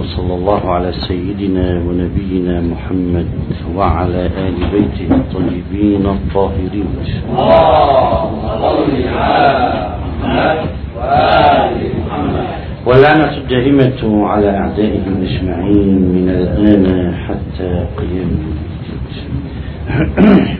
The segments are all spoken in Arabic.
وصلى الله على سيدنا ونبينا محمد وعلى آل بيته الطيبين الطاهرين. واللعنة الدائمة على أعدائهم أجمعين من الآن حتى قيام الدين.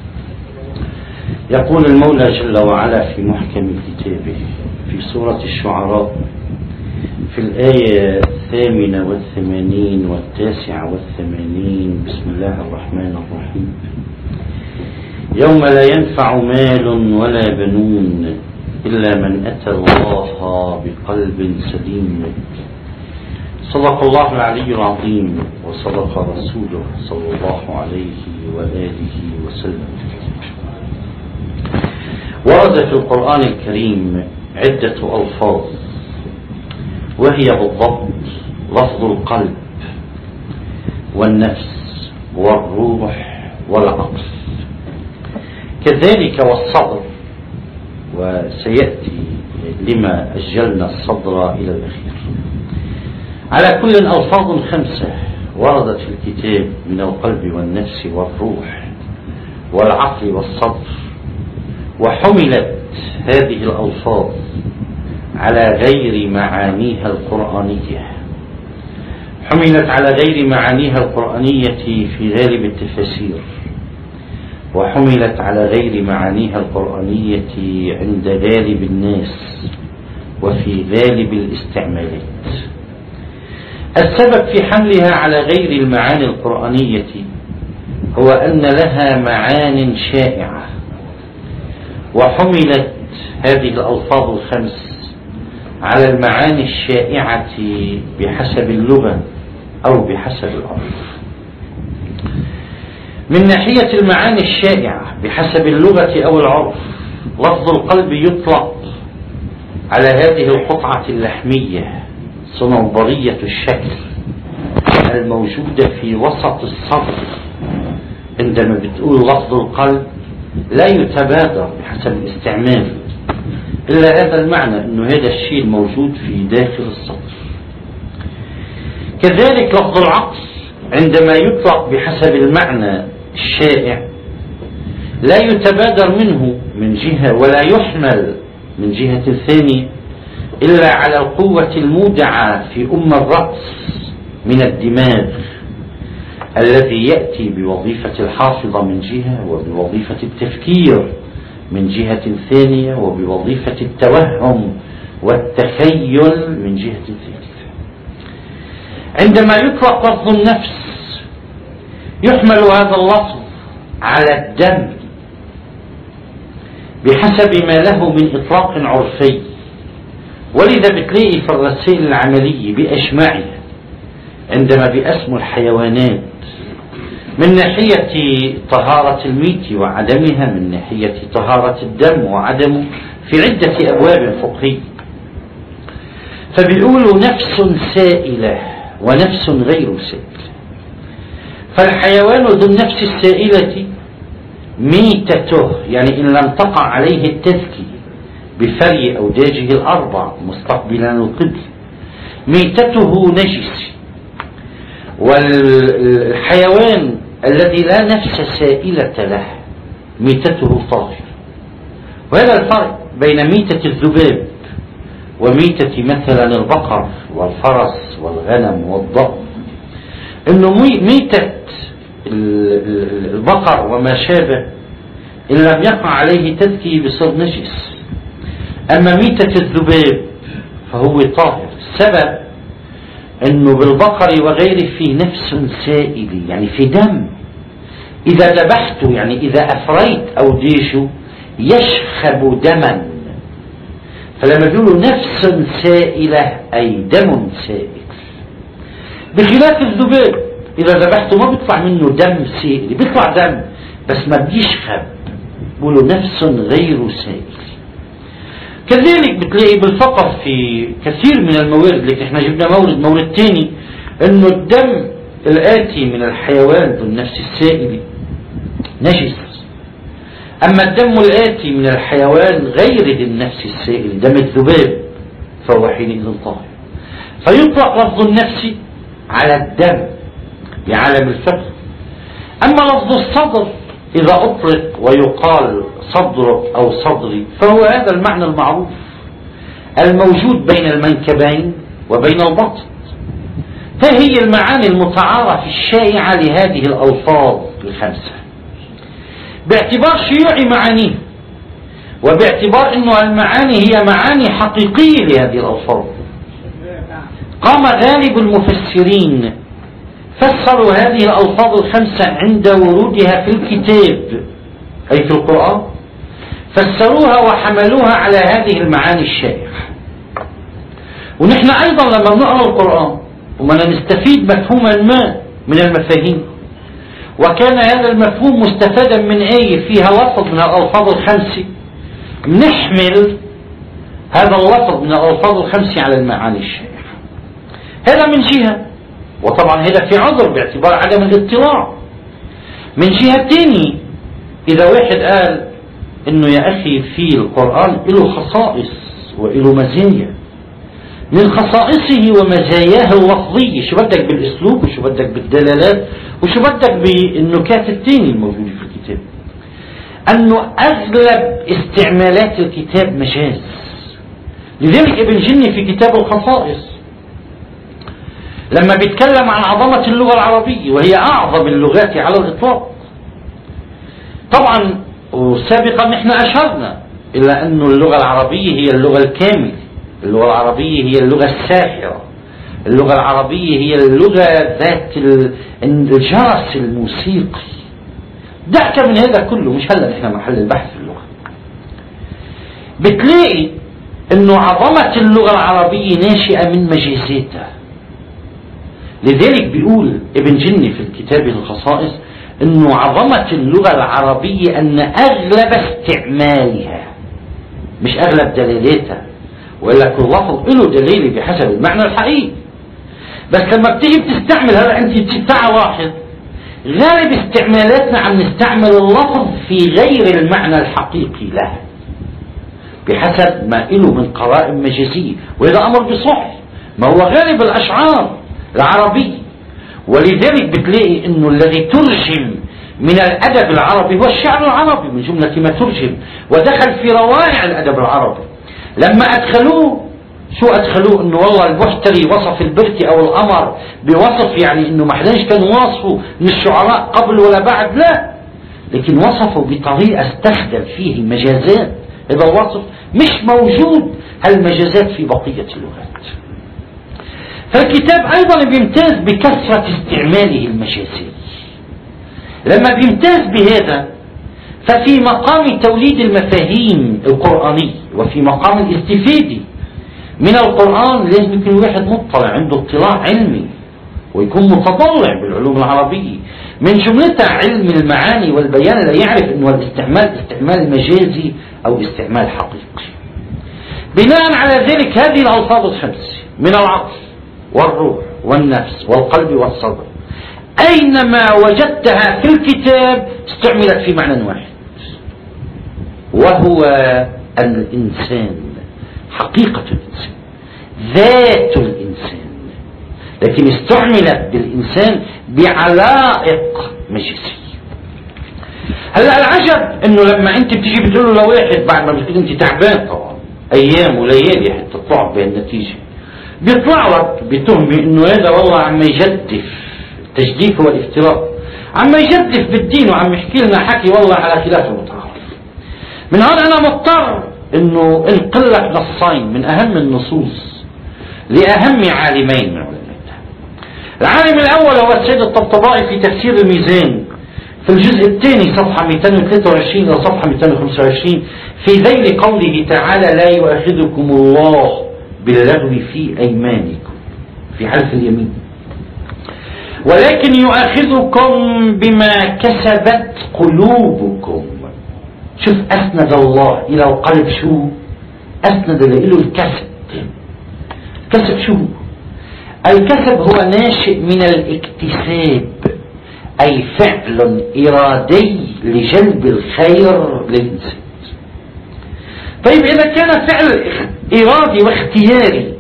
يقول المولى جل وعلا في محكم كتابه في سورة الشعراء في الآية 88 و89. بسم الله الرحمن الرحيم. يوم لا ينفع مال ولا بنون إلا من أتى الله بقلب سليم. صدق الله العلي العظيم وصدق رسوله صلى الله عليه وآله وسلم. ورد في القرآن الكريم عدة ألفاظ، وهي بالضبط لفظ القلب والنفس والروح والعقل، كذلك والصدر، وسيأتي لما أجلنا الصدر إلى الأخير. على كل ألفاظ 5 وردت في الكتاب من القلب والنفس والروح والعقل والصدر، وحملت هذه الألفاظ على غير معانيها القرآنية، حملت على غير معانيها القرآنية في غالب التفاسير، وحملت على غير معانيها القرآنية عند غالب الناس وفي غالب الاستعمالات. السبب في حملها على غير المعاني القرآنية هو أن لها معان شائعة، وحملت هذه الألفاظ 5 على المعاني الشائعة بحسب اللغة أو بحسب العرف. من ناحية المعاني الشائعة بحسب اللغة أو العرف، لفظ القلب يطلق على هذه القطعة اللحمية صنوبرية الشكل الموجودة في وسط الصدر. عندما بتقول لفظ القلب لا يتبادر بحسب الاستعمال إلا هذا المعنى، أنه هذا الشيء الموجود في داخل الصدر. كذلك لفظ العقل عندما يطلق بحسب المعنى الشائع لا يتبادر منه من جهة ولا يحمل من جهة ثانية إلا على القوة المودعة في الرأس من الدماغ، الذي يأتي بوظيفة الحافظة من جهة، وبوظيفة التفكير من جهة ثانية، وبوظيفة التوهم والتخيل من جهة ثالثة. عندما يطلق لفظ النفس يحمل هذا اللفظ على الدم بحسب ما له من إطلاق عرفي، ولذا بتلاقي في الرسائل العملية بأجمعها عندما بأسموا الحيوانات من ناحية طهارة الميت وعدمها، من ناحية طهارة الدم وعدمه، في عدة أبواب فقهية، فبيقولوا نفس سائلة ونفس غير سائلة. فالحيوان ذو النفس السائلة ميتته، يعني إن لم تقع عليه التذكية بفري أوداجه الأربع مستقبلا القبل ميتته نجس. والحيوان الذي لا نفس سائلة له ميتته طاهر. وهذا الفرق بين ميتة الذباب وميتة مثلا البقر والفرس والغنم والضأن، انه ميتة البقر وما شابه ان لم يقع عليه تذكية بصير نجس، اما ميتة الذباب فهو طاهر. السبب انه بالبقر وغيره في نفس سائل، يعني في دم، اذا ذبحته يعني اذا افريت اوديشه يشخب دما. فلما بيقولوا نفس سائلة اي دم سائل، بخلاف الذباب اذا ذبحته ما بيطلع منه دم سائل، بيطلع دم بس ما بيشخب، بيقولوا نفس غير سائل. كذلك بتلاقي بالفقر في كثير من الموارد، لكن احنا جبنا مورد تاني، انه الدم الآتي من الحيوان ذو النفس السائل نجس، اما الدم الآتي من الحيوان غير ذي النفس السائل دم الذباب فهو حينئذ طاهر. فيطلق لفظ النفس على الدم بعالم الفقه. أما لفظ الصدر إذا أطلق ويقال صدرك أو صدري فهو هذا المعنى المعروف الموجود بين المنكبين وبين البطن. فهي المعاني المتعارف الشائعة لهذه الألفاظ الخمسة باعتبار شيوع معانيه، وباعتبار أن المعاني هي معاني حقيقية لهذه الألفاظ. قام غالب المفسرين فسروا هذه الألفاظ الخمسة عند ورودها في الكتاب أي في القرآن، فسروها وحملوها على هذه المعاني الشائعة. ونحن أيضا لما نقرأ القرآن ومن نستفيد مفهوما ما من المفاهيم، وكان هذا المفهوم مستفادا من آية فيها لفظ من الألفاظ الخمسة، نحمل هذا اللفظ من الألفاظ الخمسة على المعاني الشائعة. هذا من جهة، وطبعا هذا في عذر باعتبار عدم الاطلاع. من جهة ثانية إذا واحد قال إنه يا أخي في القرآن له خصائص وله مزايا، من خصائصه ومزاياه اللفظية، شو بدك بالأسلوب وشو بدك بالدلالات وشو بدك بالنكات الثانية الموجودة في الكتاب، أنه أغلب استعمالات الكتاب مجاز. لذلك ابن جني في كتاب الخصائص لما بيتكلم عن عظمة اللغة العربية وهي أعظم اللغات على الإطلاق، طبعا وسابقا نحن أشرنا إلى أن اللغة العربية هي اللغة الكاملة، اللغة العربية هي اللغة الساحرة، اللغة العربية هي اللغة ذات الجرس الموسيقي. دعك من هذا كله، مش هلا نحن محل البحث في اللغة. بتلاقي أنه عظمة اللغة العربية ناشئة من مجازاتها. لذلك بيقول ابن جني في الكتاب الخصائص أنه عظمة اللغة العربية أن أغلب استعمالها مش أغلب دلالاتها، وإلا كل لفظ له دليل بحسب المعنى الحقيقي. بس لما بتيجي بتستعمل، هلا أنت تعال لاحظ غالب استعمالاتنا عم نستعمل اللفظ في غير المعنى الحقيقي له بحسب ما له من قرائن مجازية، وهذا أمر بصح، ما هو غالب الأشعار العربية. ولذلك بتلاقي أنه الذي ترجم من الأدب العربي هو الشعر العربي من جملة ما ترجم، ودخل في روائع الأدب العربي. لما أدخلوه شو أدخلوه؟ أنه والله البحتري وصف البركي أو القمر بوصف يعني أنه ما حداش كان واصفه من الشعراء قبل ولا بعد، لا، لكن وصفه بطريقة استخدم فيه المجازات. هذا الوصف مش موجود هالمجازات في بقية اللغات. فالكتاب أيضا بيمتاز بكثرة استعماله المجازي. لما بيمتاز بهذا ففي مقام توليد المفاهيم القرآنية وفي مقام الاستفادة من القرآن لازم يكون واحد مطلع عنده اطلاع علمي ويكون متطلع بالعلوم العربية، من جملتها علم المعاني والبيان، لا يعرف أنه الاستعمال استعمال مجازي أو استعمال حقيقي. بناء على ذلك هذه الألفاظ الخمسة من العقل والروح والنفس والقلب والصدر أينما وجدتها في الكتاب استعملت في معنى واحد، وهو الإنسان، حقيقة الإنسان، ذات الإنسان، لكن استعملت بالإنسان بعلائق مجازية. هلا العجب انه لما انت بتيجي بتقول له لواحد بعد ما بتقول انت تعبان، طبعا ايام وليالي حتى تطلع بهالنتيجه، بيطلع لك بتهمه انه هذا والله عم يجدف. التجديف هو الافتراء، عم يجدف بالدين وعم يحكي لنا حكي والله على خلاف المتعارف. من هذا انا مضطر انه انقل لك نصين من اهم النصوص لاهم عالمين من علماء. العالم الاول هو السيد الطبطبائي في تفسير الميزان في الجزء الثاني صفحة 223 إلى صفحة 225 في ذيل قوله تعالى لا يؤاخذكم الله باللغو في أيمانكم في حلف اليمين، ولكن يؤاخذكم بما كسبت قلوبكم. شوف أسند الله إلى القلب، شو أسند له الكسب. الكسب شو؟ الكسب هو ناشئ من الاكتساب، أي فعل إرادي لجلب الخير للإنسان. طيب إذا كان فعل إرادي واختياري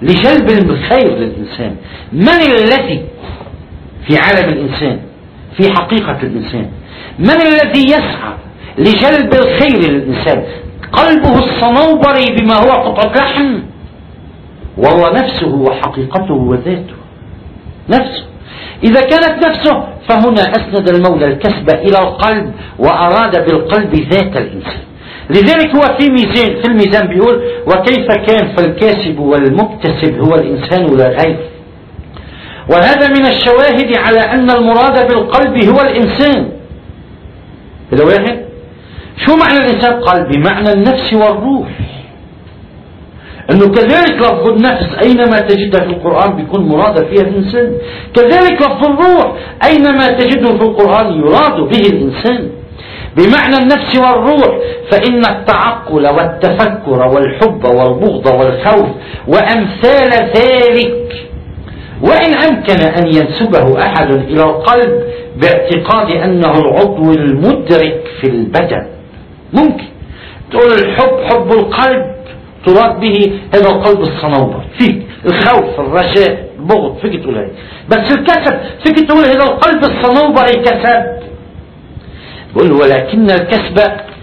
لجلب الخير للإنسان. من الذي في عالم الإنسان في حقيقة الإنسان من الذي يسعى لجلب الخير للإنسان؟ قلبه الصنوبري بما هو قطعة لحم، وهو نفسه وحقيقته وذاته نفسه. إذا كانت نفسه فهنا أسند المولى الكسب إلى القلب وأراد بالقلب ذات الإنسان. لذلك هو في الميزان بيقول: وكيف كان فالكاسب والمكتسب هو الإنسان لا غير. وهذا من الشواهد على أن المراد بالقلب هو الإنسان. هذا واحد. شو معنى الإنسان؟ قلب بمعنى النفس والروح، أنه كذلك لفظ النفس أينما تجدها في القرآن بيكون مراد فيها الإنسان، كذلك لفظ الروح أينما تجده في القرآن يراد به الإنسان بمعنى النفس والروح. فإن التعقل والتفكر والحب والبغض والخوف وأمثال ذلك، وإن أمكن أن ينسبه أحد إلى القلب باعتقاد أنه العضو المدرك في البدن، ممكن تقول الحب حب القلب تراد به هذا القلب الصنوبر، فيك الخوف الرجاء البغض فيك تقول هذا. بس الكسب فيك تقول هذا القلب الصنوبري كسب. بقول ولكن الكسب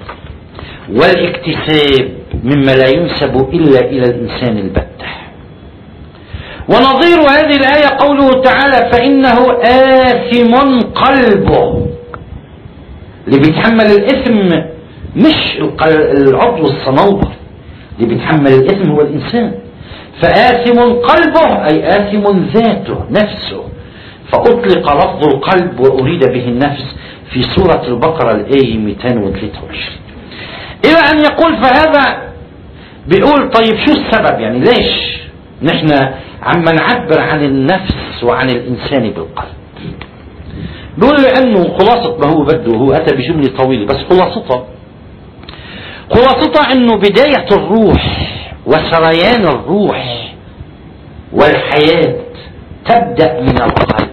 والاكتساب مما لا ينسب إلا إلى الإنسان البتة. ونظير هذه الآية قوله تعالى: فإنه آثم قلبه. اللي بيتحمل الإثم مش العضو الصنوبر، اللي بيتحمل الإثم هو الإنسان. فآثم قلبه أي آثم ذاته نفسه، فأطلق لفظ القلب وأريد به النفس في سورة البقرة الآية 223. إلى أن يقول فهذا بيقول طيب شو السبب؟ يعني ليش نحن عم نعبر عن النفس وعن الإنسان بالقلب؟ بيقول لأنه خلاصة ما هو بده، هو أتى بجملة طويلة بس خلاصتها أنه بداية الروح وسريان الروح والحياة تبدأ من القلب.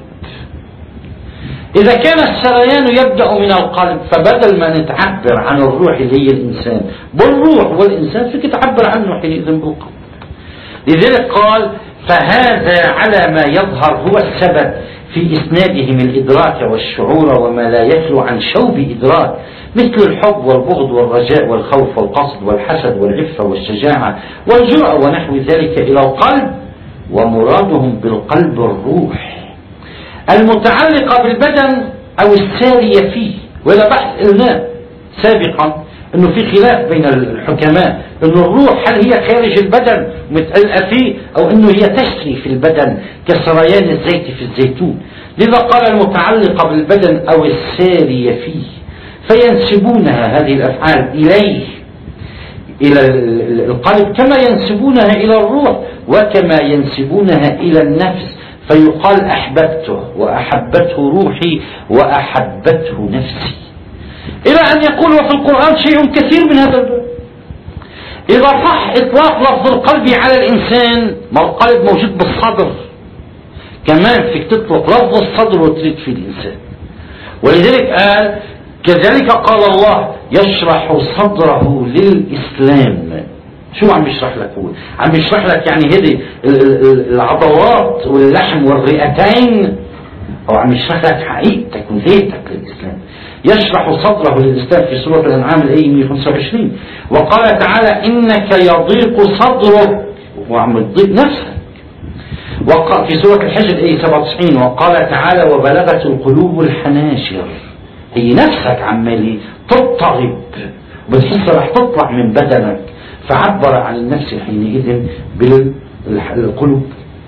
إذا كان السريان يبدأ من القلب، فبدل ما نتعبر عن الروح اللي هي الإنسان بالروح والإنسان فيك تعبر عنه حينئذ بالقلب. لذلك قال: فهذا على ما يظهر هو السبب في إسنادهم الإدراك والشعور وما لا يخلو عن شوب إدراك، مثل الحب والبغض والرجاء والخوف والقصد والحسد والعفة والشجاعة والجرأة ونحو ذلك إلى القلب. ومرادهم بالقلب الروح المتعلقة بالبدن أو السارية فيه. وإذا بحث قلنا سابقا أنه في خلاف بين الحكماء أنه الروح هل هي خارج البدن متألقة فيه أو أنه هي تسري في البدن كسريان الزيت في الزيتون. لذا قال المتعلقة بالبدن أو السارية فيه، فينسبونها هذه الأفعال إليه إلى القلب كما ينسبونها إلى الروح وكما ينسبونها إلى النفس. فيقال أحببته وأحبته روحي وأحبته نفسي، إلى أن يقول وفي القرآن شيء كثير من هذا الباب. إذا صح إطلاق لفظ القلب على الإنسان، ما القلب موجود بالصدر، كمان فيك تطلق لفظ الصدر وتريد في الإنسان. ولذلك قال كذلك قال الله: يشرح صدره للإسلام. شو عم يشرح لك؟ هو عم يشرح لك يعني هذه العضلات واللحم والرئتين، أو عم يشرح لك حقيقتك وذاتك للإسلام. يشرح صدره للإسلام في سورة الأنعام الآية 125. وقال تعالى: إنك يضيق صدرك، وعم تضيق نفسك. وقال في سورة الحج الآية 97. وقال تعالى: وبلغت القلوب الحناشر. هي نفسك عمالي تضطرب وبتحس رح تطلع من بدنك، فعبر عن النفس حينئذ بالقلوب.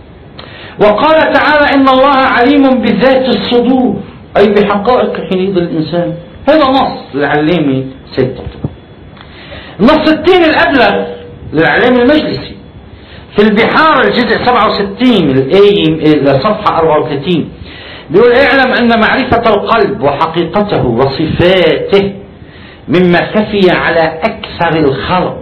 وقال تعالى: إن الله عليم بذات الصدور، أي بحقائق حينئذ الإنسان. هذا نص للعلامة سيد قطب. النص الثاني الأبلغ للعلامة المجلسي في البحار الجزء 67 الآية صفحة 34 بيقول: اعلم أن معرفة القلب وحقيقته وصفاته مما خفي على أكثر الخلق.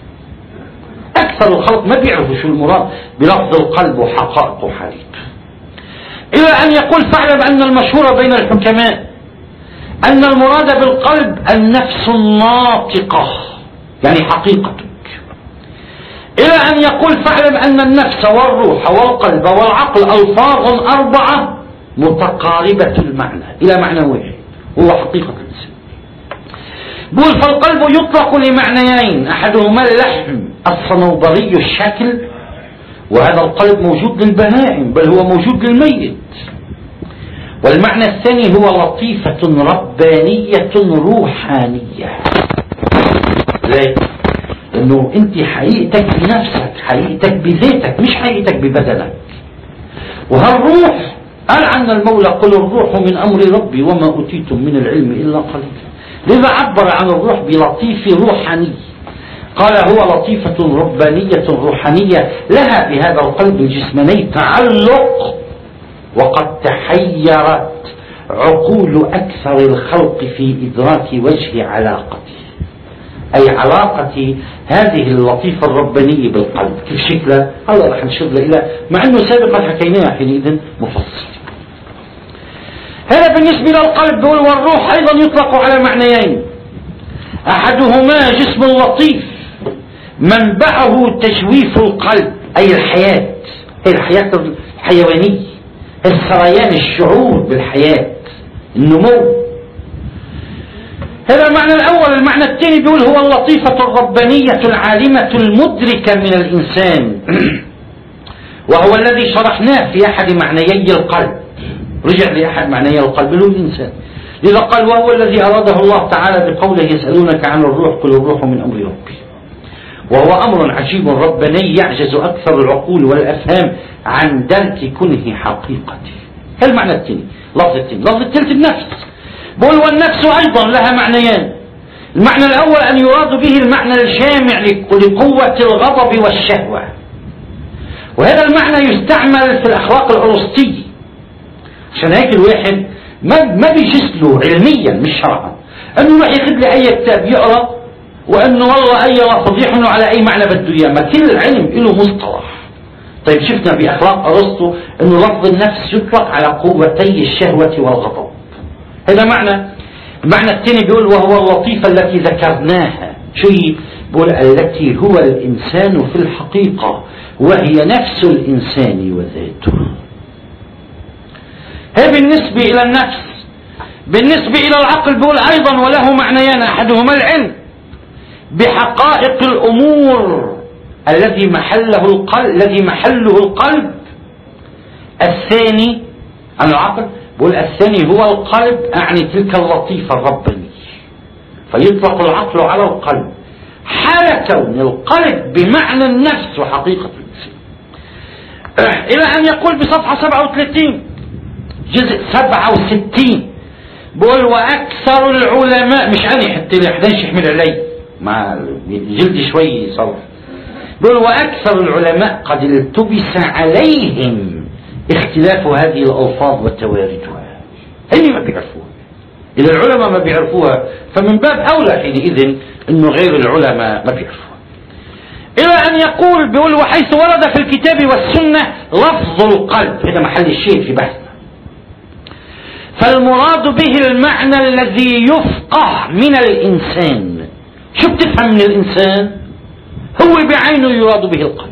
أكثر الخلق ما بيعرفوا شو المراد بلفظ القلب وحقائقه حقيقة. إلى أن يقول: فاعلم أن المشهور بين الحكماء أن المراد بالقلب النفس الناطقة، يعني حقيقتك. إلى أن يقول فاعلم أن النفس والروح والقلب والعقل ألفاظ 4 متقاربة المعنى إلى معنى واحد هو حقيقة الإنسان. بقول فالقلب يطلق لمعنيين، أحدهما اللحم الصنوبري الشكل، وهذا القلب موجود للبهائم بل هو موجود للميت. والمعنى الثاني هو لطيفة ربانية روحانية. ليه؟ لأنه أنت حقيقتك بنفسك، حقيقتك بذاتك، مش حقيقتك ببدنك. وهالروح قال عنا المولى قل الروح من أمر ربي وما أوتيتم من العلم إلا قليلا. لذا عبر عن الروح بلطيف روحاني، قال هو لطيفة ربانية روحانية لها بهذا القلب الجسماني تعلق، وقد تحيرت عقول أكثر الخلق في إدراك وجه علاقته، أي علاقة هذه اللطيفة الربانية بالقلب كيف شكلها. هذا رح نشير إلى مع أنه سابقا حكيناها حينئذ مفصل. هذا بالنسبة للقلب. والروح أيضا يطلق على معنيين، أحدهما جسم لطيف منبعه تجويف القلب أي الحياة، هي الحياة الحيوانية، السريان، الشعور بالحياة، النمو. هذا المعنى الأول. المعنى الثاني بيقول هو اللطيفة الربانية العالمة المدركة من الإنسان وهو الذي شرحناه في أحد معنيي القلب. رجع لأحد معنيي القلب له الإنسان. لذا قال وهو الذي أراده الله تعالى بقوله يسألونك عن الروح قل الروح من أمر ربي، وهو أمر عجيب رباني يعجز أكثر العقول والأفهام عن درك كنه حقيقته. هذا المعنى الثاني. لفظ الثاني. لفظ الثالث النفس. بقول والنفس أيضا لها معنيان. المعنى الأول أن يراد به المعنى الجامع لقوة الغضب والشهوة، وهذا المعنى يستعمل في الأخلاق الأرسطية. عشان هيك الواحد ما بيجسله علميا مش شرعا أنه يروح ياخذ لي أي كتاب يقرأ وأنه والله أي لفظ يحمله على أي معنى بده إياه. ما كل العلم له مصطلح. طيب شفنا بأخلاق أرسطو أنه لفظ النفس يطلق على قوتي الشهوة والغضب. هذا معنى. المعنى الثاني بيقول وهو اللطيفة التي ذكرناها. شو هي؟ بيقول التي هو الإنسان في الحقيقة وهي نفس الإنسان وذاته. هذا بالنسبة إلى النفس. بالنسبة إلى العقل بيقول أيضا وله معنيان، أحدهما العلم بحقائق الأمور الذي محله القلب. الثاني عن العقل بقول الثاني هو القلب، أعني تلك اللطيفة الربانية. فيطلق العقل على القلب حال كون القلب بمعنى النفس وحقيقة الإنسان. إلى أن يقول بصفحة 37 جزء 67 بقول وأكثر العلماء، مش أنا حتى لي حداش يحمل علي مع جلدي شوي صار، بقول وأكثر العلماء قد التبس عليهم اختلاف هذه الألفاظ وتواردها. هني ما بيعرفوها. إذا العلماء ما بيعرفوها فمن باب أولى حينئذ أنه غير العلماء ما بيعرفوها. إلى أن يقول بيقول وحيث ورد في الكتاب والسنة لفظ القلب، هذا محل الشيء في بحثنا، فالمراد به المعنى الذي يفقه من الإنسان. شو بتفهم من الإنسان؟ هو بعينه يراد به القلب،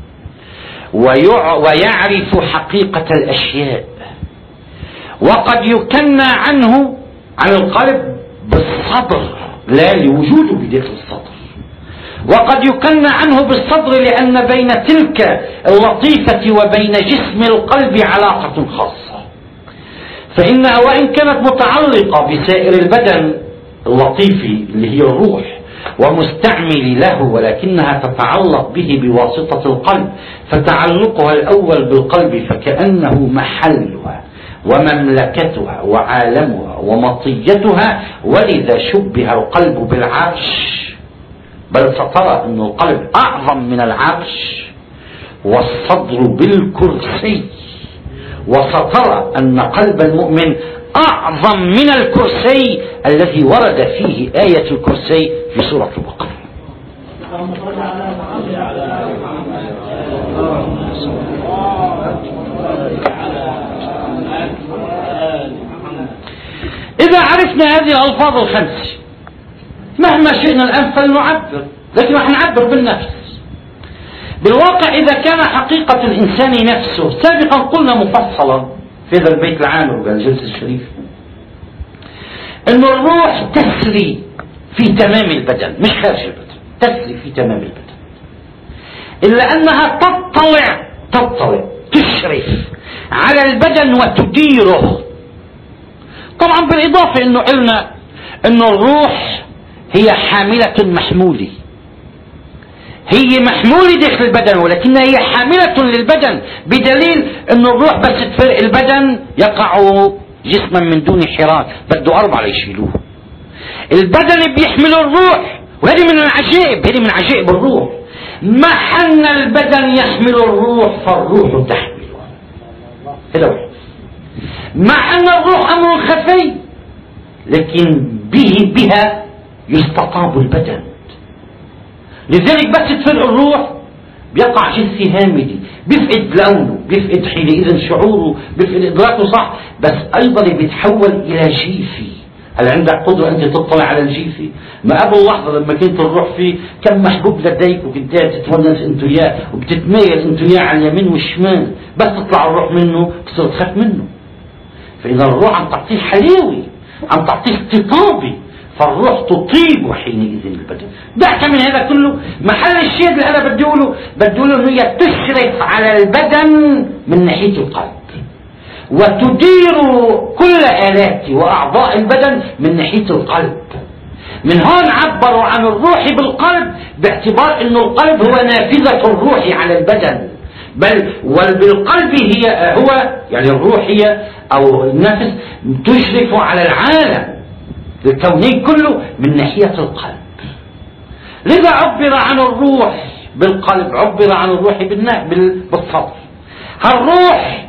ويعرف حقيقة الأشياء. وقد يكنى عنه عن القلب بالصدر لا لوجوده بداخل الصدر، وقد يكنى عنه بالصدر لأن بين تلك اللطيفة وبين جسم القلب علاقة خاصة، فإنها وإن كانت متعلقة بسائر البدن اللطيفي اللي هي الروح ومستعمل له، ولكنها تتعلق به بواسطة القلب، فتعلقها الأول بالقلب فكأنه محلها ومملكتها وعالمها ومطيتها. ولذا شبه القلب بالعرش، بل سترى أن القلب أعظم من العرش، والصدر بالكرسي، وسترى أن قلب المؤمن أعظم من الكرسي الذي ورد فيه آية الكرسي في سورة البقرة. إذا عرفنا هذه الألفاظ الخمس مهما شئنا الآن فلنعبر، لكن راح نعبر بالنفس. بالواقع إذا كان حقيقة الإنسان نفسه، سابقا قلنا مفصلا في هذا البيت العامر بالجلسة الشريفة أن الروح تسري في تمام البدن، مش خارج البدن، تسري في تمام البدن، إلا أنها تطلع تشرف على البدن وتديره. طبعا بالإضافة أنه قلنا أن الروح هي حاملة محمولة، هي محمولة داخل البدن ولكنها هي حاملة للبدن، بدليل أن الروح بس تفرق البدن يقع جسما من دون حراك، بده 4 ليشيلوه. البدن بيحمل الروح، وهذه من العجائب، هذه من عجائب الروح. محن البدن يحمل الروح فالروح تحمله. هذا واحد. مع أن الروح أمر خفي لكن بها يستطاب البدن. لذلك بس تفرق الروح بيقع جنسي هامدي، بيفقد لونه، بيفقد حينئذ شعوره، بيفقد إدراكه صح، بس أيضا بيتحول إلى جيفي. هل عندك قدرة أنت تطلع على الجيفي؟ ما قبل لحظة لما كنت الروح فيه كم محبوب لديك وكنت تتونس أنت وياه وبتتميل أنت وياه على اليمين والشمال، بس تطلع الروح منه بتصير تخاف منه. فإذا الروح عم تعطيه حلاوة، عم تعطيه استطابة، فالروح تطيب حينئذ البدن. دعك من هذا كله، محل الشيء اللي أنا بدي أقوله أنه هي تشرف على البدن من ناحية القلب، وتدير كل آلات وأعضاء البدن من ناحية القلب. من هون عبروا عن الروح بالقلب باعتبار أن القلب هو نافذة الروح على البدن، بل وبالقلب هو يعني الروح هي أو النفس تشرف على العالم الكوني كله من ناحية القلب. لذا عبر عن الروح بالقلب، عبر عن الروح بالصدر. الروح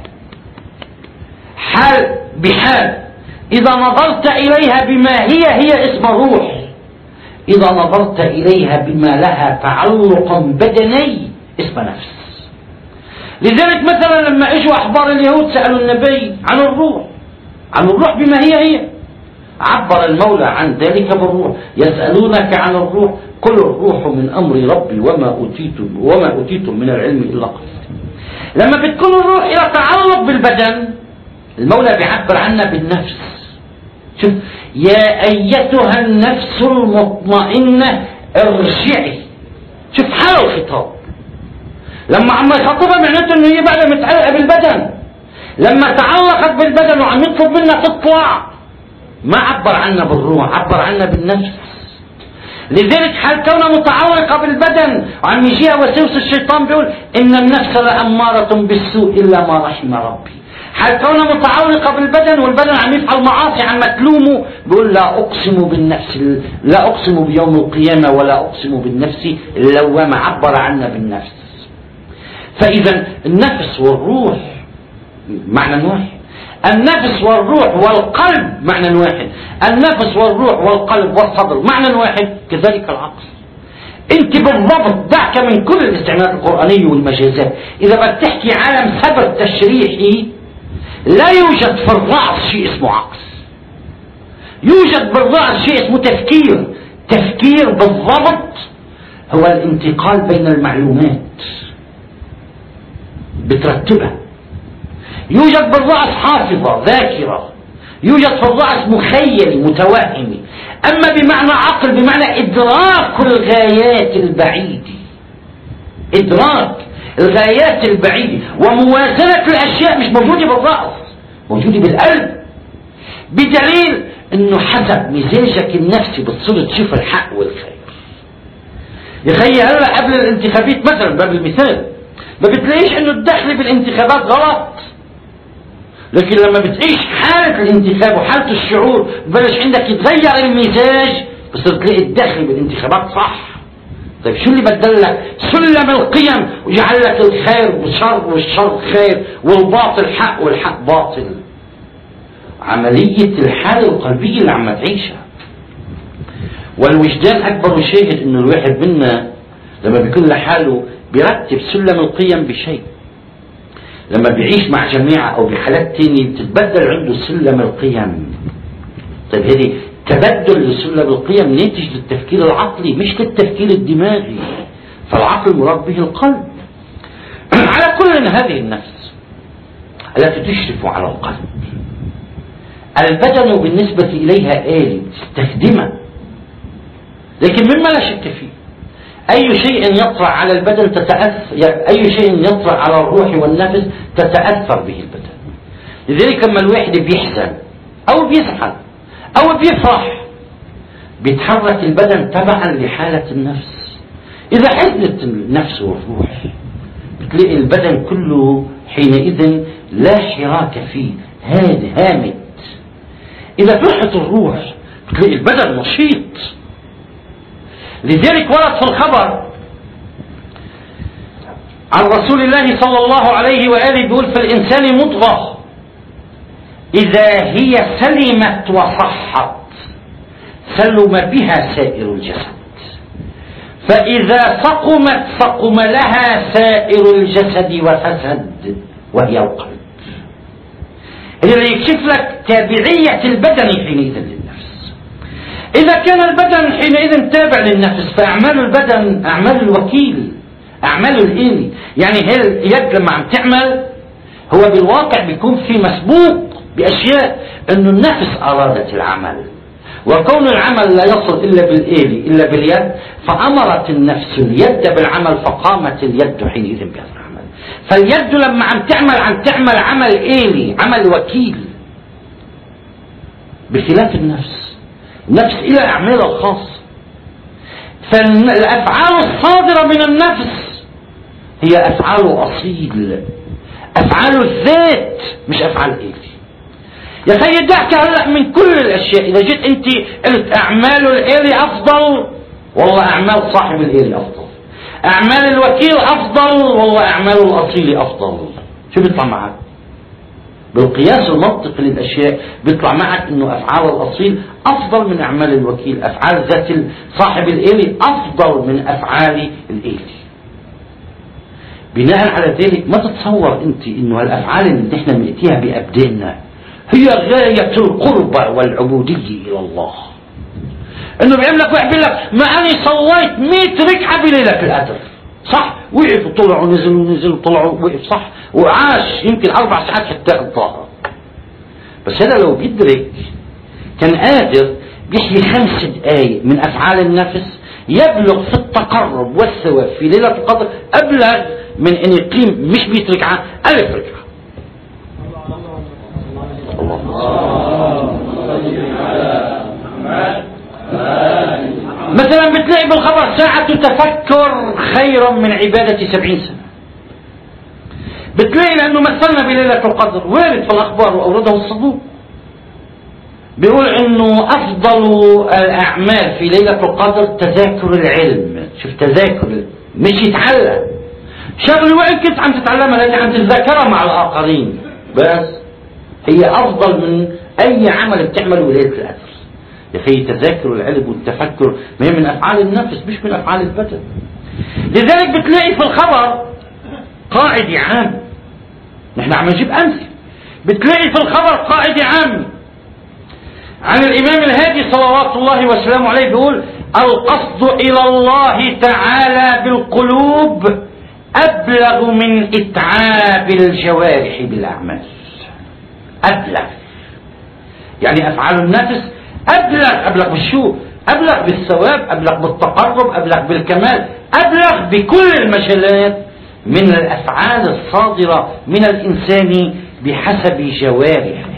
حال بحال، إذا نظرت إليها بما هي اسم الروح، إذا نظرت إليها بما لها تعلق بدني اسم نفس. لذلك مثلا لما اجوا أحبار اليهود سألوا النبي عن الروح بما هي عبر المولى عن ذلك بالروح. يسألونك عن الروح قل الروح من أمر ربي وما أوتيتم من العلم إلا قليلا. لما بتكون الروح إلى تعلق بالبدن المولى بيعبر عنها بالنفس. شوف، يا أيتها النفس المطمئنة ارجعي. شوف حال الخطاب، لما عم يخاطبها معناته انه هي بعدها متعلقة بالبدن. لما تعلقت بالبدن وعم يطلب منها تطلع ما عبر عنها بالروح، عبر عنها بالنفس. لذلك حال كونها متعلقة بالبدن وعم يجيها وسوس الشيطان بيقول إن النفس لأمارة بالسوء إلا ما رحم ربي. حال كونها متعلقة بالبدن والبدن عم يفعل معاصي عم تلومه بيقول لا أقسم بالنفس، لا أقسم بيوم القيامة ولا أقسم بالنفس اللوامة، عبر عنها بالنفس. فإذا النفس والروح معنى واحد، النفس والروح والقلب معنى واحد، النفس والروح والقلب والصدر معنى واحد، كذلك العقل. انت بالضبط دعك من كل الاستعمالات القرآنية والمجازات. إذا بدك تحكي عالم سبر تشريحي لا يوجد في الرأس شيء اسمه عقل، يوجد بالرأس شيء اسمه تفكير. تفكير بالضبط هو الانتقال بين المعلومات بترتبها. يوجد بالرأس حافظة ذاكرة، يوجد في الرأس مخيل متوهم. أما بمعنى عقل بمعنى إدراك الغايات البعيدة، إدراك الغايات البعيدة وموازنة الأشياء مش موجودة بالرأس، موجودة بالقلب. بدليل أنه حسب مزاجك النفسي بتصير تشوف الحق والخير. يا خي هلا قبل الانتخابات مثلا باب المثال ما بتلاقيش أنه الدخل بالانتخابات غلط، لكن لما بتعيش حالة الانتخاب وحالة الشعور بلش عندك يتغير المزاج، بصير تلاقي الدخل بالانتخابات صح. طيب شو اللي بدلك؟ سلم القيم وجعل لك الخير شر والشر خير والباطل حق والحق باطل. عملية الحالة القلبية اللي عم تعيشها. والوجدان أكبر شاهد إنه الواحد منا لما بيكون لحاله بيرتب سلم القيم بشيء، لما بيعيش مع جماعة أو بحالات تانية بتتبدل عنده سلم القيم. طيب هذه تبدل لسلم القيم ناتج للتفكير العقلي مش للتفكير الدماغي. فالعقل مراد به القلب، كل هذه النفس التي تشرف على القلب، البدن بالنسبة إليها آلي تستخدمه، لكن مما لا شك فيه أي شيء يطرأ على البدن أي شيء يطرأ على الروح والنفس تتأثر به البدن. لذلك لما الواحد بيحزن أو بيزعل أو بيفرح بيتحرك البدن تبعا لحالة النفس. إذا حزنت النفس والروح بتلاقي البدن كله حينئذ لا حراك فيه، هامد. إذا فرحت الروح بتلاقي البدن نشيط. لذلك ورد في الخبر عن رسول الله صلى الله عليه وآله بيقول: في الإنسان مضغة إذا هي سلمت وصحت سلم بها سائر الجسد، فإذا سقمت سقم لها سائر الجسد وفسد، وهي القلب. اللي يكشف لك تابعية البدن حينئذ للنفس. إذا كان البدن حينئذ تابع للنفس فأعمال البدن أعمال الوكيل، أعمال الإيلي. يعني هي اليد لما عم تعمل هو بالواقع بيكون في مسبوق بأشياء أنه النفس أرادت العمل، وكون العمل لا يصل إلا بالإيلي إلا باليد، فأمرت النفس اليد بالعمل فقامت اليد حينئذ بهذا العمل. فاليد لما عم تعمل عمل إيلي، عمل وكيل، بخلاف النفس. النفس إلى أعمال الخاصة. فالأفعال الصادرة من النفس هي أفعال أصيل، أفعال الذات، مش أفعال إيلي. يا سيد دعك هلأ من كل الأشياء. إذا جيت أنت قلت أعمال الإيلي أفضل، والله أعمال صاحب الإيلي أفضل. أعمال الوكيل أفضل، والله أعمال الأصيل أفضل. شو بيطلع معك؟ بالقياس المنطقي للأشياء بيطلع معك أنه أفعال الأصيل أفضل من أعمال الوكيل، أفعال ذات صاحب الإيلي أفضل من أفعال الإيلي. بناء على ذلك ما تتصور أنت أنه الأفعال اللي نحن بنأتيها بأبداننا هي غاية القربة والعبودية إلى الله. أنه بيعمل لك واحد بيقول لك: ما أنا صليت 100 ركعة بليلة القدر، صح؟ وقف وطلع ونزل وطلع ووقف، صح؟ وعاش يمكن 4 ساعات حتى الظهر. بس هذا لو بيدرك كان قادر بيحيي 5 دقائق من أفعال النفس يبلغ في التقرب والثواب في ليلة القدر أبلغ من أن يقيم مش 100 ركعة 1000 ركعة. مثلا بتلاقي بالخبر: ساعة تفكر خيرا من عبادة 70 سنة. بتلاقي لأنه مثلنا بليلة القدر وارد في الأخبار وأورده الصدوق بيقول أنه أفضل الأعمال في ليلة القدر تذاكر العلم. شوف، تذاكر مش يتعلم شغل وإن كنت عم تتعلمها لأنك عم تتذاكرها مع الآخرين، بس هي أفضل من أي عمل بتعمله ليلة القدر. يا أخي تذاكر العلم والتفكر ما هي من أفعال النفس مش من أفعال البدن. لذلك بتلاقي في الخبر قاعدة عام، نحن عم نجيب أمثلة. بتلاقي في الخبر قاعدة عام عن الإمام الهادي صلوات الله وسلامه عليه بيقول: القصد إلى الله تعالى بالقلوب أبلغ من إتعاب الجوارح بالأعمال. أبلغ يعني أفعال النفس أبلغ بالشو؟ أبلغ بالثواب، أبلغ بالتقرب، أبلغ بالكمال، أبلغ بكل المجالات من الأفعال الصادرة من الإنسان بحسب جوارحه.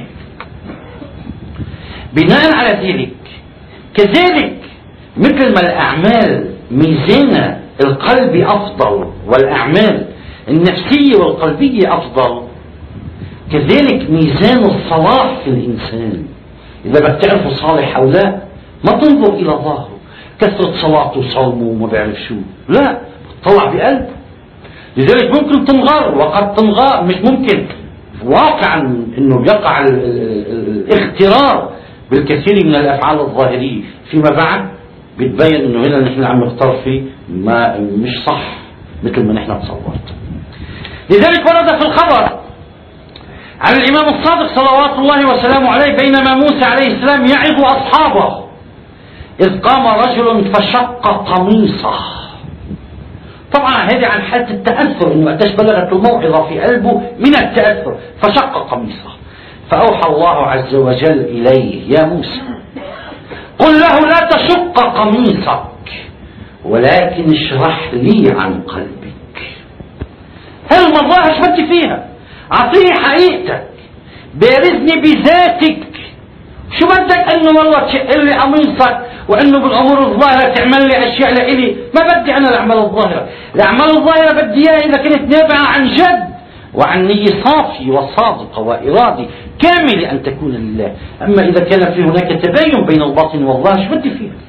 بناء على ذلك كذلك مثل ما الأعمال ميزان القلب أفضل والأعمال النفسية والقلبية أفضل، كذلك ميزان الصلاح في الإنسان. إذا بدك تعرفوا صالح أو لا ما تنظر إلى ظاهره، كثرة صلاته وصومه وما بعرف شو، لا، طلع بقلبه. لذلك ممكن تنغر وقد تنغر، مش ممكن، واقعا انه يقع الاغترار بالكثير من الافعال الظاهريه، فيما بعد بتبين انه هنا نحن عم نختار فيه ما مش صح مثل ما نحن تصورت. لذلك ورد في الخبر عن الامام الصادق صلوات الله وسلامه عليه بينما موسى عليه السلام يعظ اصحابه اذ قام رجل فشق قميصه طبعا هذه عن حالة التأثر، انه قديش بلغت الموعظة في قلبه من التأثر، فشق قميصه. فأوحى الله عز وجل إليه: يا موسى قل له لا تشق قميصك ولكن اشرح لي عن قلبك. هالمظاهر شو بدي فيها؟ أعطيني حقيقتك، بارزني بذاتك. شو بدك انه والله تشق لي قميصك وانه بالامور الظاهره تعمل لي اشياء لإلي؟ ما بدي انا الاعمال الظاهره، الاعمال الظاهره بدي اياها اذا كنت نابعه عن جد وعن نية صافية وصادقة وإرادة كاملة أن تكون لله. أما إذا كان في هناك تباين بين الباطن والظاهر شو بدي فيها؟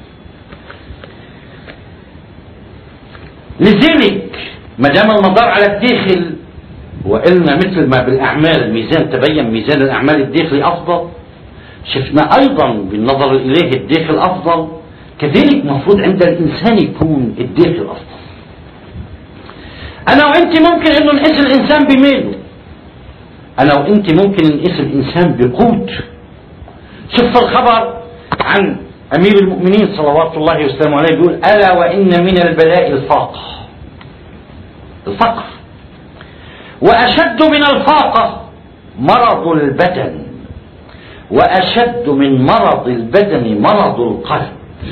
لذلك ما دام المدار على الداخل، وقلنا مثل ما بالأعمال الميزان تبين ميزان الأعمال الداخلي أفضل، شفنا أيضا بالنظر الإلهي الداخل أفضل، كذلك مفروض عند الإنسان يكون الداخل أفضل. أنا وأنت ممكن أنه نقيس الإنسان بماله، أنا وأنت ممكن نقيس الإنسان بقوته. شفت الخبر عن أمير المؤمنين صلوات الله وسلامه عليه بيقول: ألا وإن من البلاء الفقر، وأشد من الفاقة مرض البدن، وأشد من مرض البدن مرض القلب.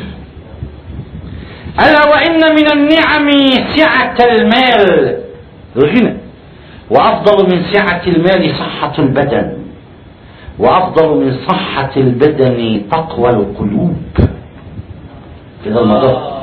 ألا وإن من النعم سعة المال الغنى، وأفضل من سعة المال صحة البدن، وأفضل من صحة البدن تقوى القلوب. كده الموضوع.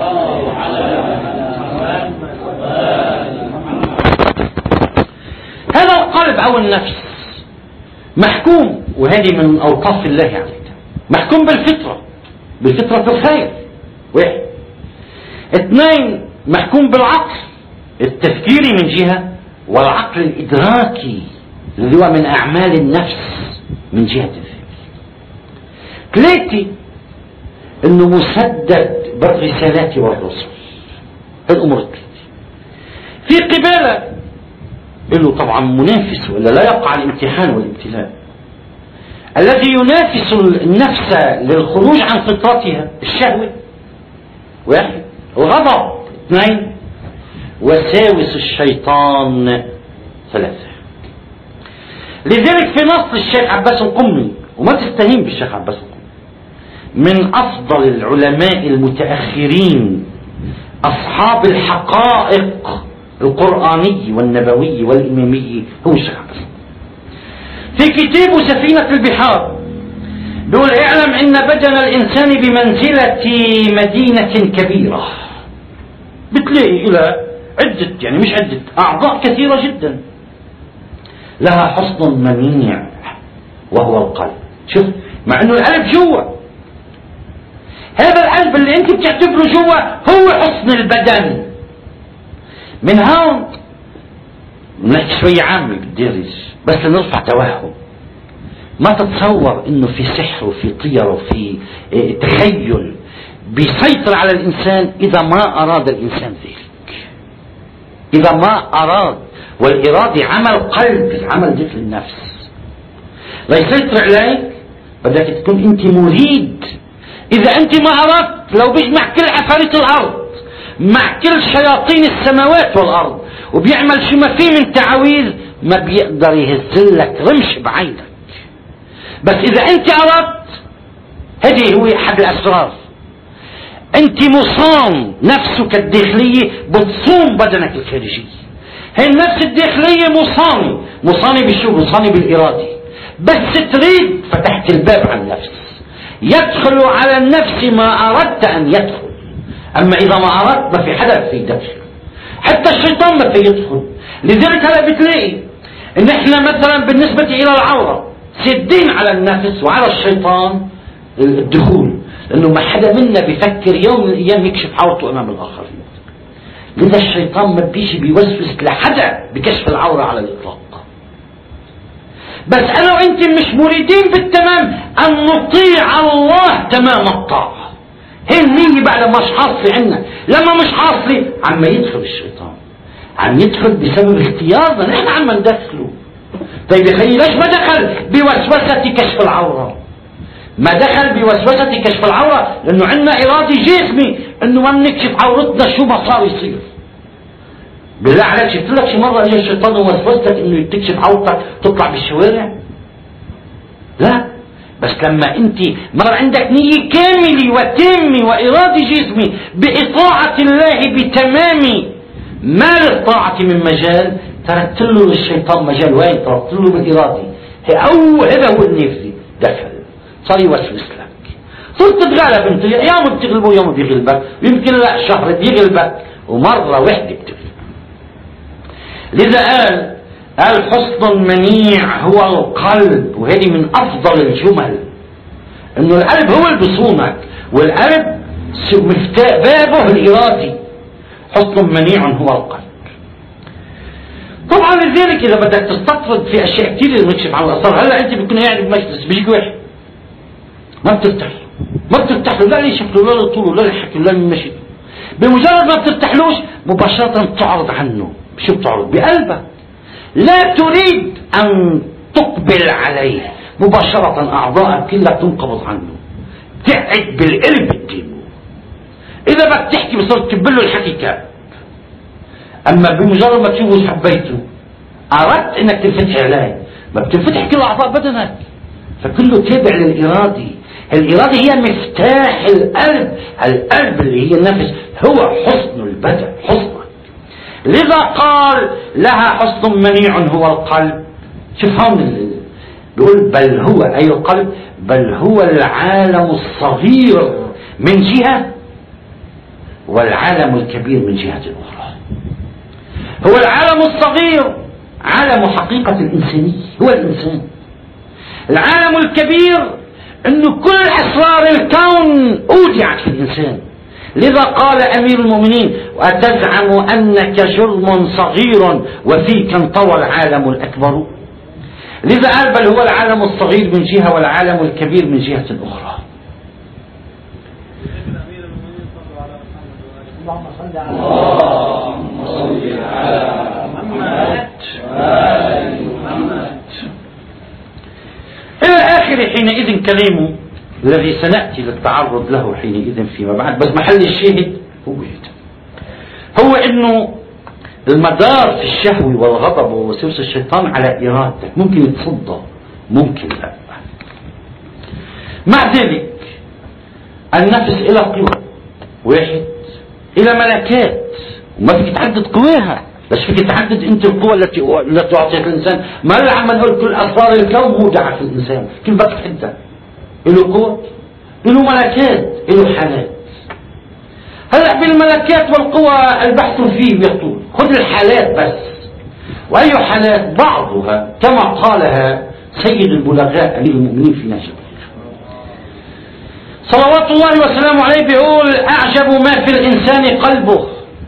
هذا القلب أو النفس محكوم، وهذه من أوصاف الله عليك، محكوم بالفطرة الخير. واحد. اثنين، محكوم بالعقل التفكيري من جهة، والعقل الإدراكي الذي هو من أعمال النفس من جهة الفكر. ثلاثة، انه مسدد بالرسالات والرسل. الامور الثلاثة في قبالة له طبعا منافس، ولا لا يقع الامتحان والابتلاء. الذي ينافس النفس للخروج عن فطرتها الشهوة، واحد. الغضب، اثنين. وساوس الشيطان، ثلاثة. لذلك في نص الشيخ عباس القمي، وما تستهين بالشيخ عباس القمي، من أفضل العلماء المتأخرين أصحاب الحقائق القرآني والنبوي والإمامي، هو الشيخ عباس القمي. في كتابه سفينة البحار بيقول: اعلم ان بدن الانسان بمنزلة مدينة كبيرة، بتلاقي الى عدة، يعني مش عدة، اعضاء كثيرة جدا، لها حصن منيع وهو القلب. شوف، مع انه القلب جوا، هذا القلب اللي انت بتعتبره جوا هو حصن البدن. من هون نحكي شوية عامة بالدارج بس لنرفع توهم. ما تتصور انه في سحر وفي طير وفي تخيل بيسيطر على الانسان اذا ما اراد الانسان ذلك، اذا ما اراد. والارادة عمل قلب، عمل داخل النفس. ليسيطر عليك بدك تكون انت مريد. اذا انت ما اردت، لو بيجمع كل عفاريت الارض مع كل شياطين السماوات والارض وبيعمل شي ما فيه من تعاويذ، ما بيقدر يهزلك رمش بعينك. بس اذا انت اردت، هذه هو احد الاسرار. انت مصان، نفسك الداخلية بتصوم بدنك الخارجي. هي النفس الداخلية مصاني بشو؟ مصاني بالإرادة. بس تريد فتحت الباب على النفس، يدخل على النفس ما أردت أن يدخل. أما إذا ما أردت ما في حدا في يدخل، حتى الشيطان ما في يدخل. لذلك هلا بتلاقي إن إحنا مثلا بالنسبة إلى العورة سدين على النفس وعلى الشيطان الدخول، لأنه ما حدا منا بيفكر يوم من الأيام يكشف عورته أمام الآخرين. لذا الشيطان ما بيجي بيوسوس لحدا بكشف العورة على الإطلاق. بس أنا وأنت مش مريدين بالتمام أن نطيع الله تمام الطاعة. هي النية بعد مش حاصلة عنا. لما مش حاصلة عم يدخل الشيطان، عم يدخل بسبب اختيارنا نحن عم ندخله. طيب يا خيي ليش ما دخل بوسوسة كشف العورة؟ ما دخل بوسوسة كشف العورة لأنه عندنا إرادة جسمي أنه ما نكشف عورتنا شو ما صار يصير. بالله عليك شفت لك شي مرة اجى الشيطان ووسوسك انه تكشف عورتك تطلع بالشوارع؟ لا، بس لما انت مر عندك نية كاملة وتامة وإرادة جسمي بإطاعة الله بتمام ما للطاعة من مجال، تركت له للشيطان مجال. وين تركت له؟ بالإرادة. هذا هو النفسي دخل صار يوسوس لك، صرت تتغلب انت. يوم بتغلبه يوم بيغلبك، يمكن لا شهر بيغلبك ومرة واحدة بتغلب. لذا قال حصن منيع هو القلب. وهذه من أفضل الجمل، إنه القلب هو اللي بيصونك، والقلب مفتاح بابه الإرادي. حصن منيع هو القلب. طبعا لذلك إذا بدك تستطرد في أشياء كثير اللي بنكشف عن الأسرار. هلا أنت بتكون قاعد بمجلس بيجي واحد ما بترتاح له، لا لشكله لا لطوله لا لحكيه لا لمشيته. بمجرد ما بترتاحلوش مباشرة بتعرض عنه. شو بتعرض؟ بقلبك، لا تريد أن تقبل عليه، مباشرة أعضاءك كلها تنقبض عنه، تقعد بالقلب الدين. إذا بدك تحكي بصير تكبله الحكي كاب. أما بمجرد ما تشوفه حبيته أردت أنك تنفتح عليه، ما بتنفتح كل أعضاء بدنك، فكله تابع للإرادة. الإرادة هي مفتاح القلب. القلب اللي هي النفس هو حصن البدن، حصنك. لذا قال لها حصن منيع هو القلب. شوف هون بيقول بل هو أي القلب، بل هو العالم الصغير من جهة والعالم الكبير من جهة أخرى. هو العالم الصغير عالم حقيقة الإنسانية، هو الإنسان. العالم الكبير أنه كل أسرار الكون أودعت في الإنسان. لذا قال أمير المؤمنين وأتزعم أنك جرم صغير وفيك انطوى العالم الأكبر. لذا قال بل هو العالم الصغير من جهة والعالم الكبير من جهة أخرى. اللهم صل على محمد وآل محمد. إلى آخر حينئذ كلامه الذي سنأتي للتعرض له حينئذ فيما بعد. بس محل الشاهد هو انه المدار في الشهوة والغضب ووسوسة الشيطان على إرادتك. ممكن تصدى ممكن لا. مع ذلك النفس إلى قوة واحد، إلى ملكات، وما فيك تعدد قواها، بس فيك تعدد انت القوة التي أعطيت الإنسان. ما اللي عم نقول كل أسرار الكون مودعة في الإنسان، كيف بدك تحدها؟ له قوة، له ملكات، له حالات. هلا بالملكات والقوى البحث فيه يطول. خذ الحالات بس. وأي حالات؟ بعضها كما قالها سيد البلغاء أمير المؤمنين في نهج صلوات الله وسلامه عليه، بيقول أعجب ما في الإنسان قلبه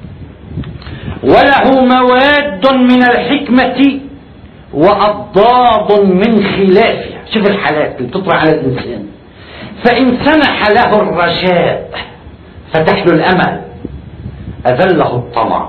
وله مواد من الحكمة وأضداد من خلافها. شوف الحالات اللي بتطرح على الإنسان. فإن سنح له الرجاء فتح له الأمل، أذله الطمع،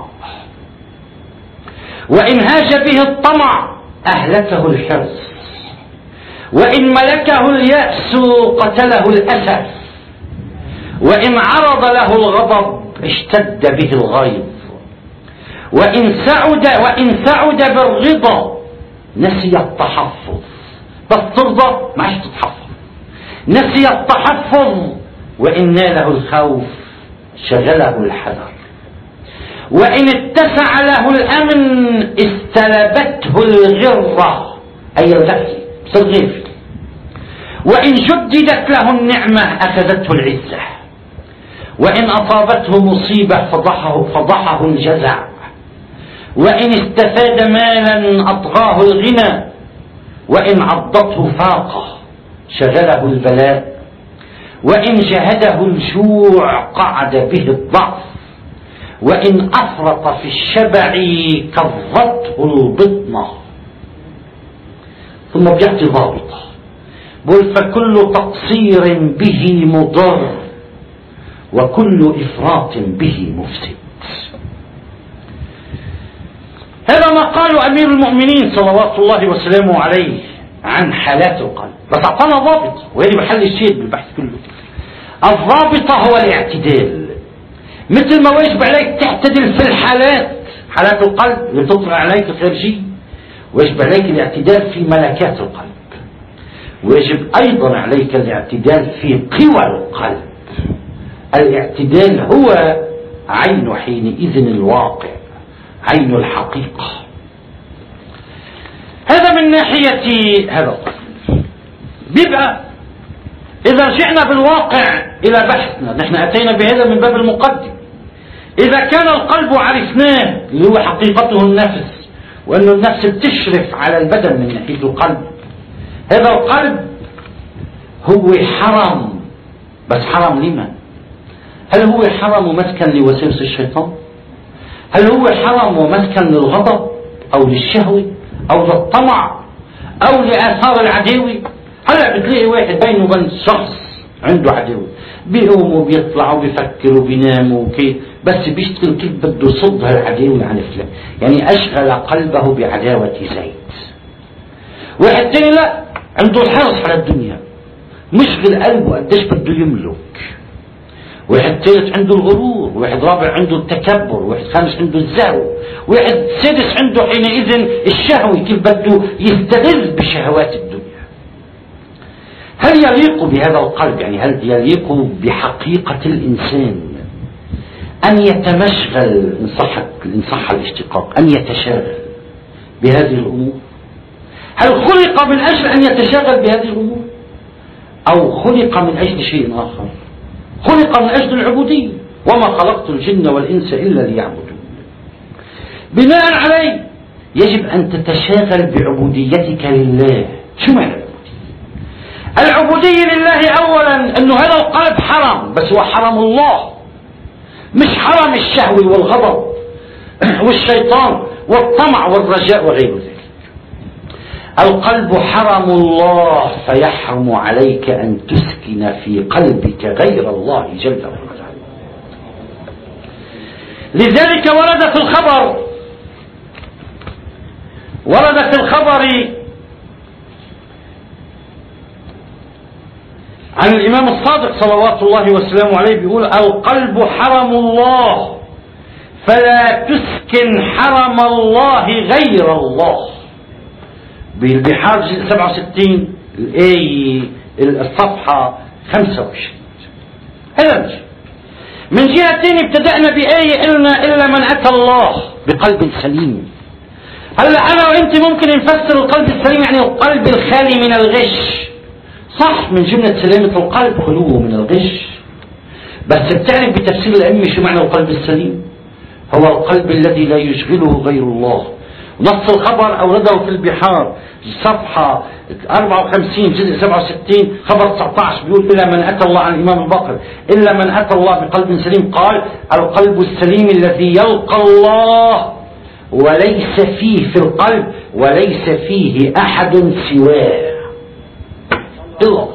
وإن هاج به الطمع أهلكه الحرص، وإن ملكه اليأس قتله الأسف، وإن عرض له الغضب اشتد به الغيظ، وإن سعد بالرضا نسي التحفظ. بس ترضى ما عادش تتحفظ، نسي التحفظ. وإن ناله الخوف شغله الحذر، وإن اتسع له الأمن استلبته الغرة أي الغفلة، صار غافل. وإن جددت له النعمة أخذته العزة، وإن أصابته مصيبة فضحه الجزع، وإن استفاد مالا أطغاه الغنى، وإن عضته فاقة شغله البلاء، وإن جهده الجوع قعد به الضعف، وإن أفرط في الشبع كظته البطنة. ثم بيعطي ضابطة بقول فكل تقصير به مضر وكل إفراط به مفسد. هذا ما قاله أمير المؤمنين صلوات الله وسلامه عليه عن حالات القلب. بس أعطانا ضابطة، وهذه محل الشيء بالبحث كله. الضابطة هو الاعتدال. مثل ما واجب عليك تعتدل في الحالات حالات القلب اللي بتطلع عليك الخارجية، ويجب عليك الاعتدال في ملكات القلب، ويجب أيضا عليك الاعتدال في قوى القلب. الاعتدال هو عين حينئذ الواقع، عين الحقيقة. هذا من ناحية هذا القلب. بيبقى إذا رجعنا بالواقع إلى بحثنا، نحن أتينا بهذا من باب المقدم. إذا كان القلب عرفناه اللي هو حقيقته النفس، وأن النفس بتشرف على البدن من ناحية القلب، هذا القلب هو حرم. بس حرم لمن؟ هل هو حرم ومسكن لوساوس الشيطان؟ هل هو حرم ومسكن للغضب أو للشهوة أو للطمع أو لآثار العداوة؟ هلا بتلاقي واحد بينه وبين شخص عنده عداوة، بيقوم وبيطلع وبيفكر وبينام وكيف، بس بيشتغل كيف بده يصد هالعداوة عن فلان، يعني أشغل قلبه بعداوة زيد. واحد تاني لا، عنده الحرص على الدنيا، مشغل قلبه قديش بده يملك. واحد ثالث عنده الغرور، واحد رابع عنده التكبر، واحد خامس عنده الزهو، واحد سادس عنده حينئذ الشهوة، كيف بده يستغل بشهوات الدنيا. هل يليق بهذا القلب، يعني هل يليق بحقيقة الإنسان أن يتمشغل، إن صح الاشتقاق، أن يتشاغل بهذه الأمور؟ هل خلق من أجل أن يتشاغل بهذه الأمور، أو خلق من أجل شيء آخر؟ خلق من أجل العبودية، وما خلقت الجن والإنس إلا ليعبدون. بناء عليه يجب أن تتشاغل بعبوديتك لله. شو معنى العبودية لله؟ أولا أنه هذا القلب حرم، بس هو حرم الله، مش حرم الشهوة والغضب والشيطان والطمع والرجاء وغير ذلك. القلب حرم الله، فيحرم عليك أن تسكن في قلبك غير الله جل وعلا. لذلك ورد في الخبر عن الإمام الصادق صلوات الله وسلامه عليه، بيقول: القلب حرم الله، فلا تسكن حرم الله غير الله. بالبحار جزء 67 الآية الصفحة 25. هذا الشيء. من جهة ثانية ابتدأنا بآية قلنا: إلا من أتى الله بقلب سليم. هلا أنا وأنت ممكن نفسر القلب السليم يعني القلب الخالي من الغش. صح، من جملة سلامة القلب خلوه من الغش، بس بتعرف بتفسير الأئمة شو معنى القلب السليم؟ هو القلب الذي لا يشغله غير الله. نص الخبر أورده في البحار صفحة 54 جزء 67 خبر 19 بيقول: إلا من أتى الله، عن الإمام الباقر: إلا من أتى الله بقلب سليم. قال: القلب السليم الذي يلقى الله وليس فيه في القلب وليس فيه أحد سواه الله.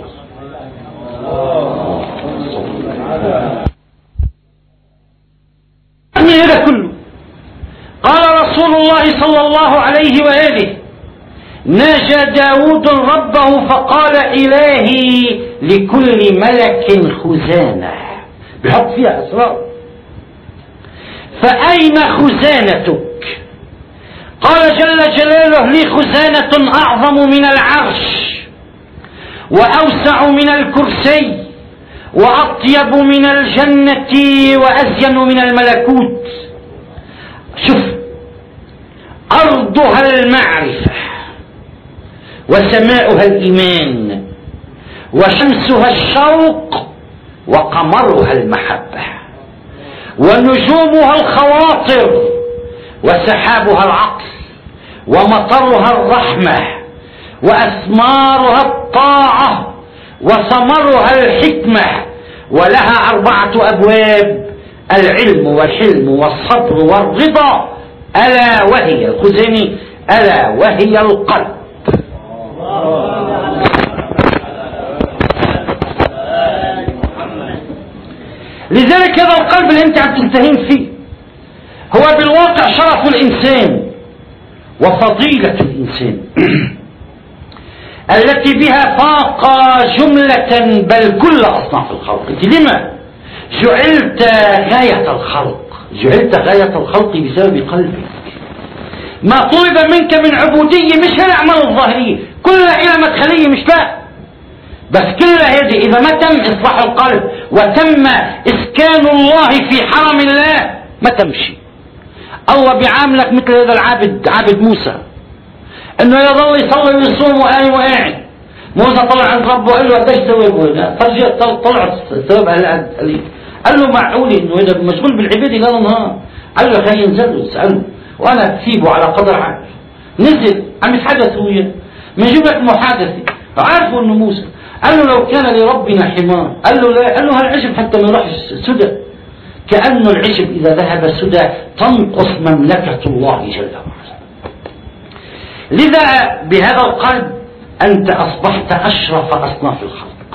من هذا كله قال رسول الله صلى الله عليه وآله: ناجى داود ربه فقال: إلهي لكل ملك خزانة. بحط فيها أسرار. فأين خزانتك؟ قال جل جلاله: لي خزانة أعظم من العرش، وأوسع من الكرسي، وأطيب من الجنة، وأزين من الملكوت. شوف، أرضها المعرفة، وسماؤها الإيمان، وشمسها الشوق، وقمرها المحبة، ونجومها الخواطر، وسحابها العقل، ومطرها الرحمة، وأثمارها الطاعة، وثمرها الحكمة. ولها 4 أبواب: العلم والحلم والصبر والرضا، ألا وهي الخزانة، ألا وهي القلب. لذلك هذا القلب اللي انت عم تنتهين فيه هو بالواقع شرف الإنسان وفضيلة الإنسان التي بها فاق جملة بل كل أصناف الخلق. انت لما جعلت غاية الخلق؟ جعلت غاية الخلق بسبب قلبك. ما طلب منك من عبودية مش الأعمال الظاهرية، كلها إلى مدخلية مش لا، بس كلها هذه إذا ما تم إصلاح القلب وتم إسكان الله في حرم الله ما تمشي. الله بيعاملك مثل هذا العابد، عابد موسى، انه يظل يصلي ويصوم وقايم وقاعد. موسى طلع عند ربه قال له قديش ثواب؟ طلع ثواب قليل. قال له معقول انه هذا مشغول بالعباده ليل نهار؟ قال له خليه ينزل له اساله وانا اكتبه على قدر عقله. نزل عم يتحدث وياه، بنجيب لك محادثه، عارفه انه موسى. قال له لو كان لربنا حمار، قال له لا، قال له هالعجب حتى ما يروحش سدى، كأنه العجب إذا ذهب سدى تنقص مملكة الله جل وعلا. لذا بهذا القلب أنت أصبحت أشرف أصناف الخلق.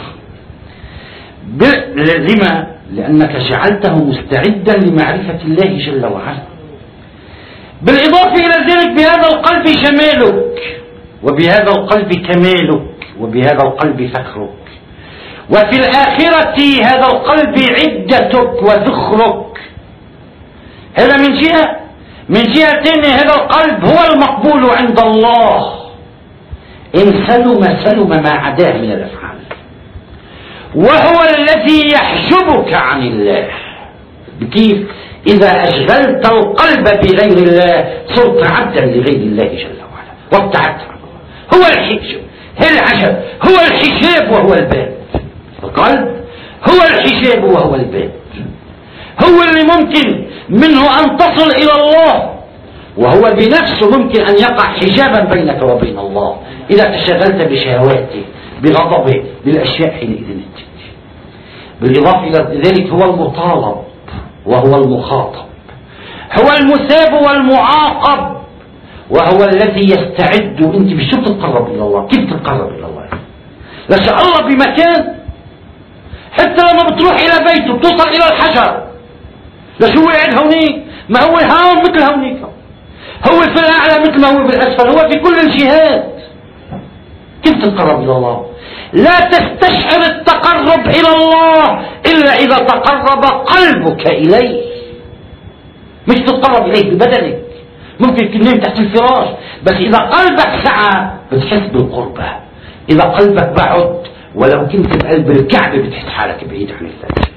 لما؟ لأنك جعلته مستعدا لمعرفة الله جل وعلا. بالإضافة إلى ذلك بهذا القلب جمالك، وبهذا القلب كمالك، وبهذا القلب فخرك، وفي الآخرة هذا القلب عدتك وذخرك. هذا من جهة. من جهة ثانية هذا القلب هو المقبول عند الله إن سلم ما عداه من الأفعال، وهو الذي يحجبك عن الله. كيف؟ إذا أشغلت القلب بغير الله صرت عبدا لغير الله جل وعلا وابتعدت عنه. هو الحجب، هي العجب، هو الحجاب وهو الباب. القلب هو الحجاب وهو الباب، هو اللي ممكن منه أن تصل إلى الله، وهو بنفسه ممكن أن يقع حجابا بينك وبين الله إذا تشغلت بشهواته بغضبه بالأشياء حينئذ تأتي. بالإضافة إلى ذلك هو المطالب وهو المخاطب، هو المثاب والمعاقب، وهو الذي يستعد. أنت مش تتقرب إلى الله، كيف تتقرب إلى الله؟ لا شاء الله بمكان، حتى لما بتروح إلى بيته بتوصل إلى الحجر، لا شو قاعد هونيك؟ ما هو هون مثل هونيك، هو في الأعلى مثل ما هو بالأسفل، هو في كل الجهات. كيف تتقرب إلى الله؟ لا تستشعر التقرب إلى الله إلا إذا تقرب قلبك إليه. مش تتقرب إليه ببدنك، ممكن تنام تحت الفراش، بس إذا قلبك سعى بتحس بالقربة. إذا قلبك بعد ولو كنت بقلب الكعبة بتحس حالك بعيد عن الله.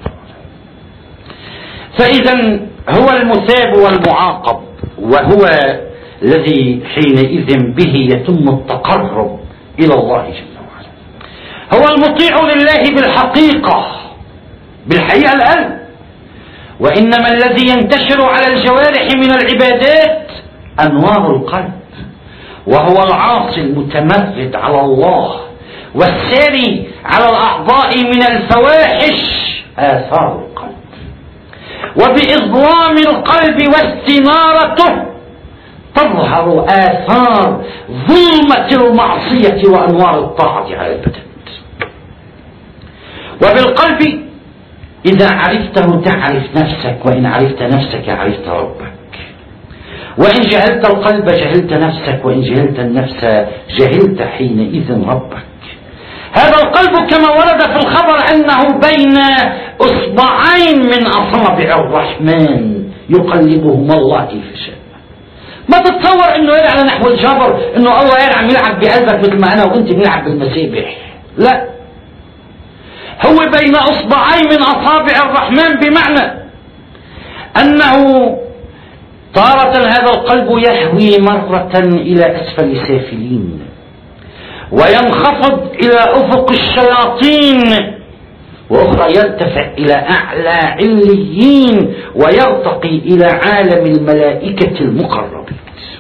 فإذا هو المثاب والمعاقب، وهو الذي حينئذ به يتم التقرب إلى الله جل وعلا. هو المطيع لله بالحقيقة، بالحقيقة القلب. وإنما الذي ينتشر على الجوارح من العبادات أنوار القلب، وهو العاصي المتمرد على الله والساري على الأعضاء من الفواحش آثار القلب. وبإظلام القلب واستنارته تظهر آثار ظلمة المعصية وأنوار الطاعة على البدن. وبالقلب إذا عرفته تعرف نفسك، وإن عرفت نفسك عرفت ربك. وإن جهلت القلب جهلت نفسك، وإن جهلت النفس جهلت حينئذ ربك. هذا القلب كما ورد في الخبر أنه بين أصبعين من أصابع الرحمن يقلبهما الله كيف شاء. ما تتصور أنه على نحو الجبر، أنه الله عم يلعب بقلبك مثل ما أنا وأنت بنلعب بالمسابح. لا، هو بين أصبعين من أصابع الرحمن، بمعنى أنه تارة هذا القلب يهوي مرة إلى أسفل سافلين، وينخفض إلى أفق الشياطين، وأخرى يرتفع إلى أعلى عليين، ويرتقي إلى عالم الملائكة المقربين.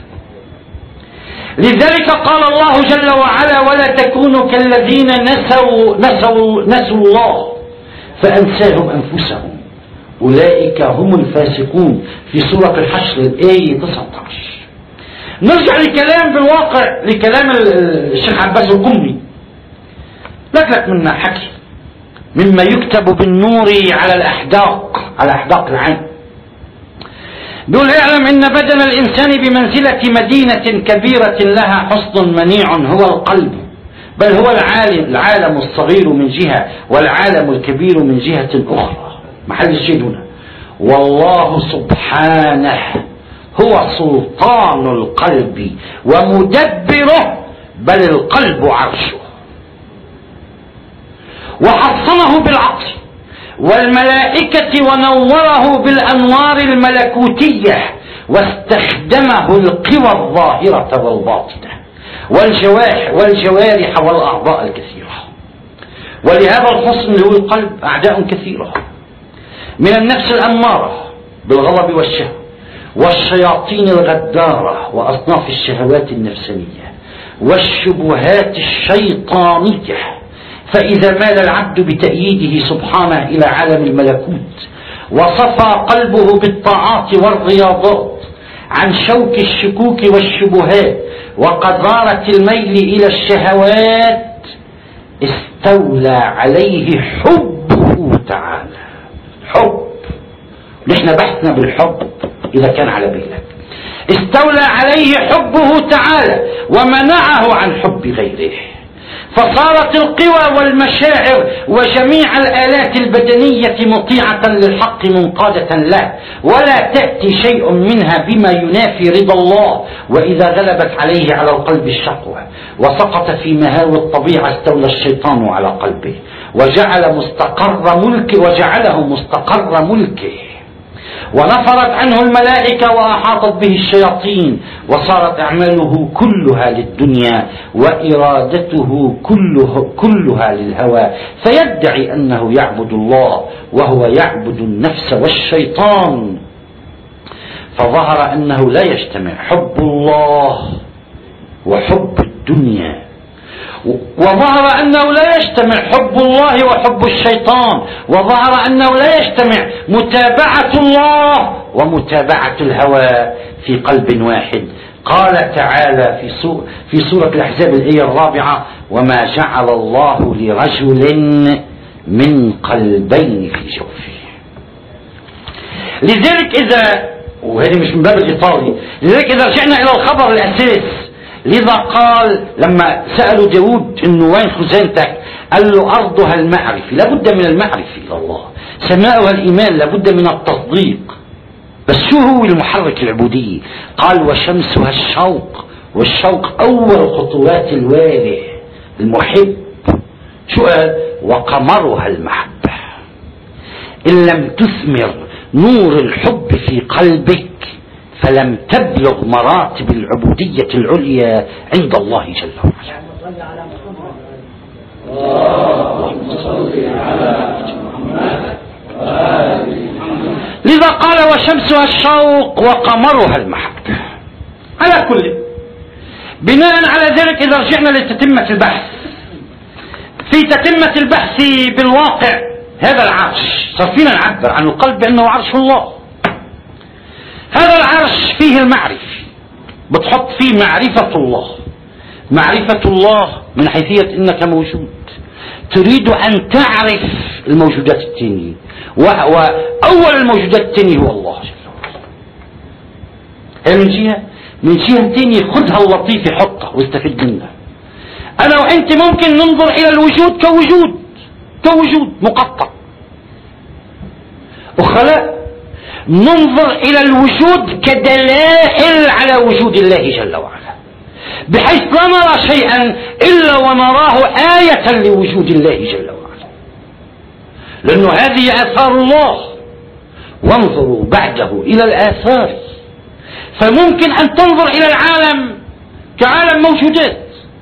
لذلك قال الله جل وعلا: ولا تكونوا كالذين نسوا الله فأنساهم أنفسهم أولئك هم الفاسقون، في سورة الحشر الآية 19. نرجع لكلام بالواقع، لكلام الشيخ عباس القمي. لك منا حكي مما يكتب بالنور على الأحداق، على أحداق العين. بيقول: اعلم ان بدن الإنسان بمنزلة مدينة كبيرة لها حصن منيع هو القلب، بل هو العالم الصغير من جهة، والعالم الكبير من جهة أخرى. محل الشيء هنا والله سبحانه هو سلطان القلب ومدبره، بل القلب عرشه. وحصنه بالعقل والملائكة ونوره بالأنوار الملكوتية، واستخدمه القوى الظاهرة والباطنة والجوارح والأعضاء الكثيرة. ولهذا الحصن اللي هو القلب أعداء كثيرة، من النفس الأمارة بالغضب والشهوة، والشياطين الغدارة وأصناف الشهوات النفسانية، والشبهات الشيطانية. فإذا مال العبد بتأييده سبحانه إلى عالم الملكوت، وصفى قلبه بالطاعات والرياضات عن شوك الشكوك والشبهات وقذارة الميل إلى الشهوات، استولى عليه حبه تعالى. حب، نحن بحثنا بالحب إذا كان على بالك. استولى عليه حبه تعالى ومنعه عن حب غيره، فصارت القوى والمشاعر وجميع الآلات البدنية مطيعة للحق منقادة له، ولا تأتي شيء منها بما ينافي رضا الله. وإذا غلبت عليه على القلب الشقوة وسقط في مهاوي الطبيعة، استولى الشيطان على قلبه وجعله مستقر ملكه، ونفرت عنه الملائكة وأحاطت به الشياطين، وصارت أعماله كلها للدنيا وإرادته كلها للهوى، فيدعي أنه يعبد الله وهو يعبد النفس والشيطان. فظهر أنه لا يجتمع حب الله وحب الدنيا، وظهر أنه لا يجتمع حب الله وحب الشيطان، وظهر أنه لا يجتمع متابعة الله ومتابعة الهوى في قلب واحد. قال تعالى في سورة الأحزاب الآية 4: وما جعل الله لرجل من قلبين في جوفه. لذلك وهذه مش من باب الإطالي، لذلك إذا رجعنا إلى الخبر الأساس، لذا قال لما سألوا داود انه وين خزانتك، قال له ارضها المعرفة، لابد من المعرفة الى الله، سماؤها الايمان، لابد من التصديق. بس شو هو المحرك العبودية؟ قال وشمسها الشوق، والشوق اول خطوات الوالي المحب. شو قال؟ وقمرها المحبة. ان لم تثمر نور الحب في قلبك فلم تبلغ مراتب العبودية العليا عند الله جل وعلا. لذا قال وشمسها الشوق وقمرها المحبة. على كل، بناء على ذلك إذا رجعنا لتتمة البحث، في تتمة البحث بالواقع هذا العرش صار فينا نعبر عن القلب بأنه عرش الله. هذا العرش فيه المعرفة، بتحط فيه معرفة الله. معرفة الله من حيثية انك موجود، تريد ان تعرف الموجودات التانية، واول الموجودات التانية هو الله جل وعلا. من جهة تانية خذها اللطيفة حطها واستفد منها. انا وانت ممكن ننظر الى الوجود كوجود مقطع، وخلاء ننظر إلى الوجود كدلائل على وجود الله جل وعلا، بحيث لا نرى شيئا إلا ونراه آية لوجود الله جل وعلا، لأنه هذه آثار الله، وانظروا بعده إلى الآثار. فممكن أن تنظر إلى العالم كعالم موجودات،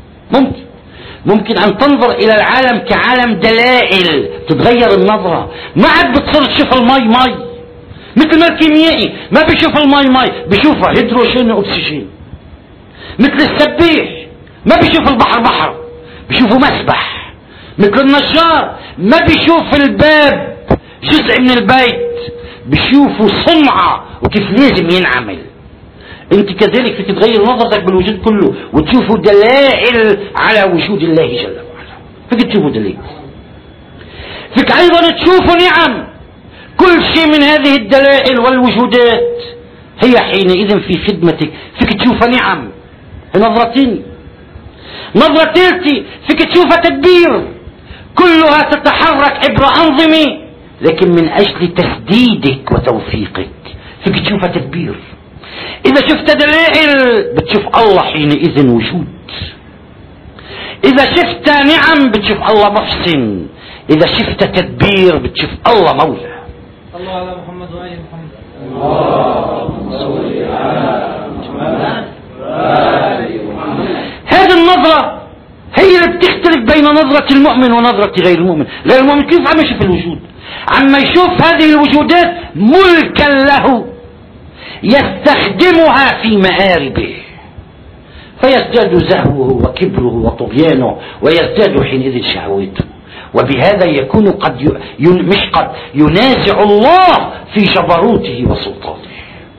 ممكن أن تنظر إلى العالم كعالم دلائل، تتغير النظرة، ما عاد بتصير تشوف المي مي، مثل ما الكيميائي ما بيشوف المي بيشوفها هيدروجين واكسجين. مثل السبيح ما بيشوف البحر بحر، بيشوفه مسبح. مثل النجار ما بيشوف الباب جزء من البيت، بيشوفه صنعة وكيف لازم ينعمل. انت كذلك فيك تغير نظرتك بالوجود كله وتشوفه دلائل على وجود الله جل وعلا. فيك تشوفه دلائل، فيك ايضا تشوفه نعم. كل شيء من هذه الدلائل والوجودات هي حينئذ في خدمتك، فيك تشوفها نعم. نظرتين، نظرة ثالثة فيك تشوفها تدبير، كلها تتحرك عبر أنظمة، لكن من أجل تسديدك وتوفيقك. فيك تشوفها تدبير، إذا شفت دلائل بتشوف الله حينئذ وجود. إذا شفت نعم بتشوف الله محسن. إذا شفت تدبير بتشوف الله مولى. الله على محمد وآل محمد. اللهم صل على محمد وآل محمد. هذه النظرة هي اللي بتختلف بين نظرة المؤمن ونظرة غير المؤمن. غير المؤمن كيف عم يشوف الوجود؟ عم يشوف هذه الوجودات ملكا له يستخدمها في مآربه، فيزداد زهوه وكبره وطغيانه، ويزداد حينئذ شهوته، وبهذا يكون قد ينازع الله في جبروته وسلطانه.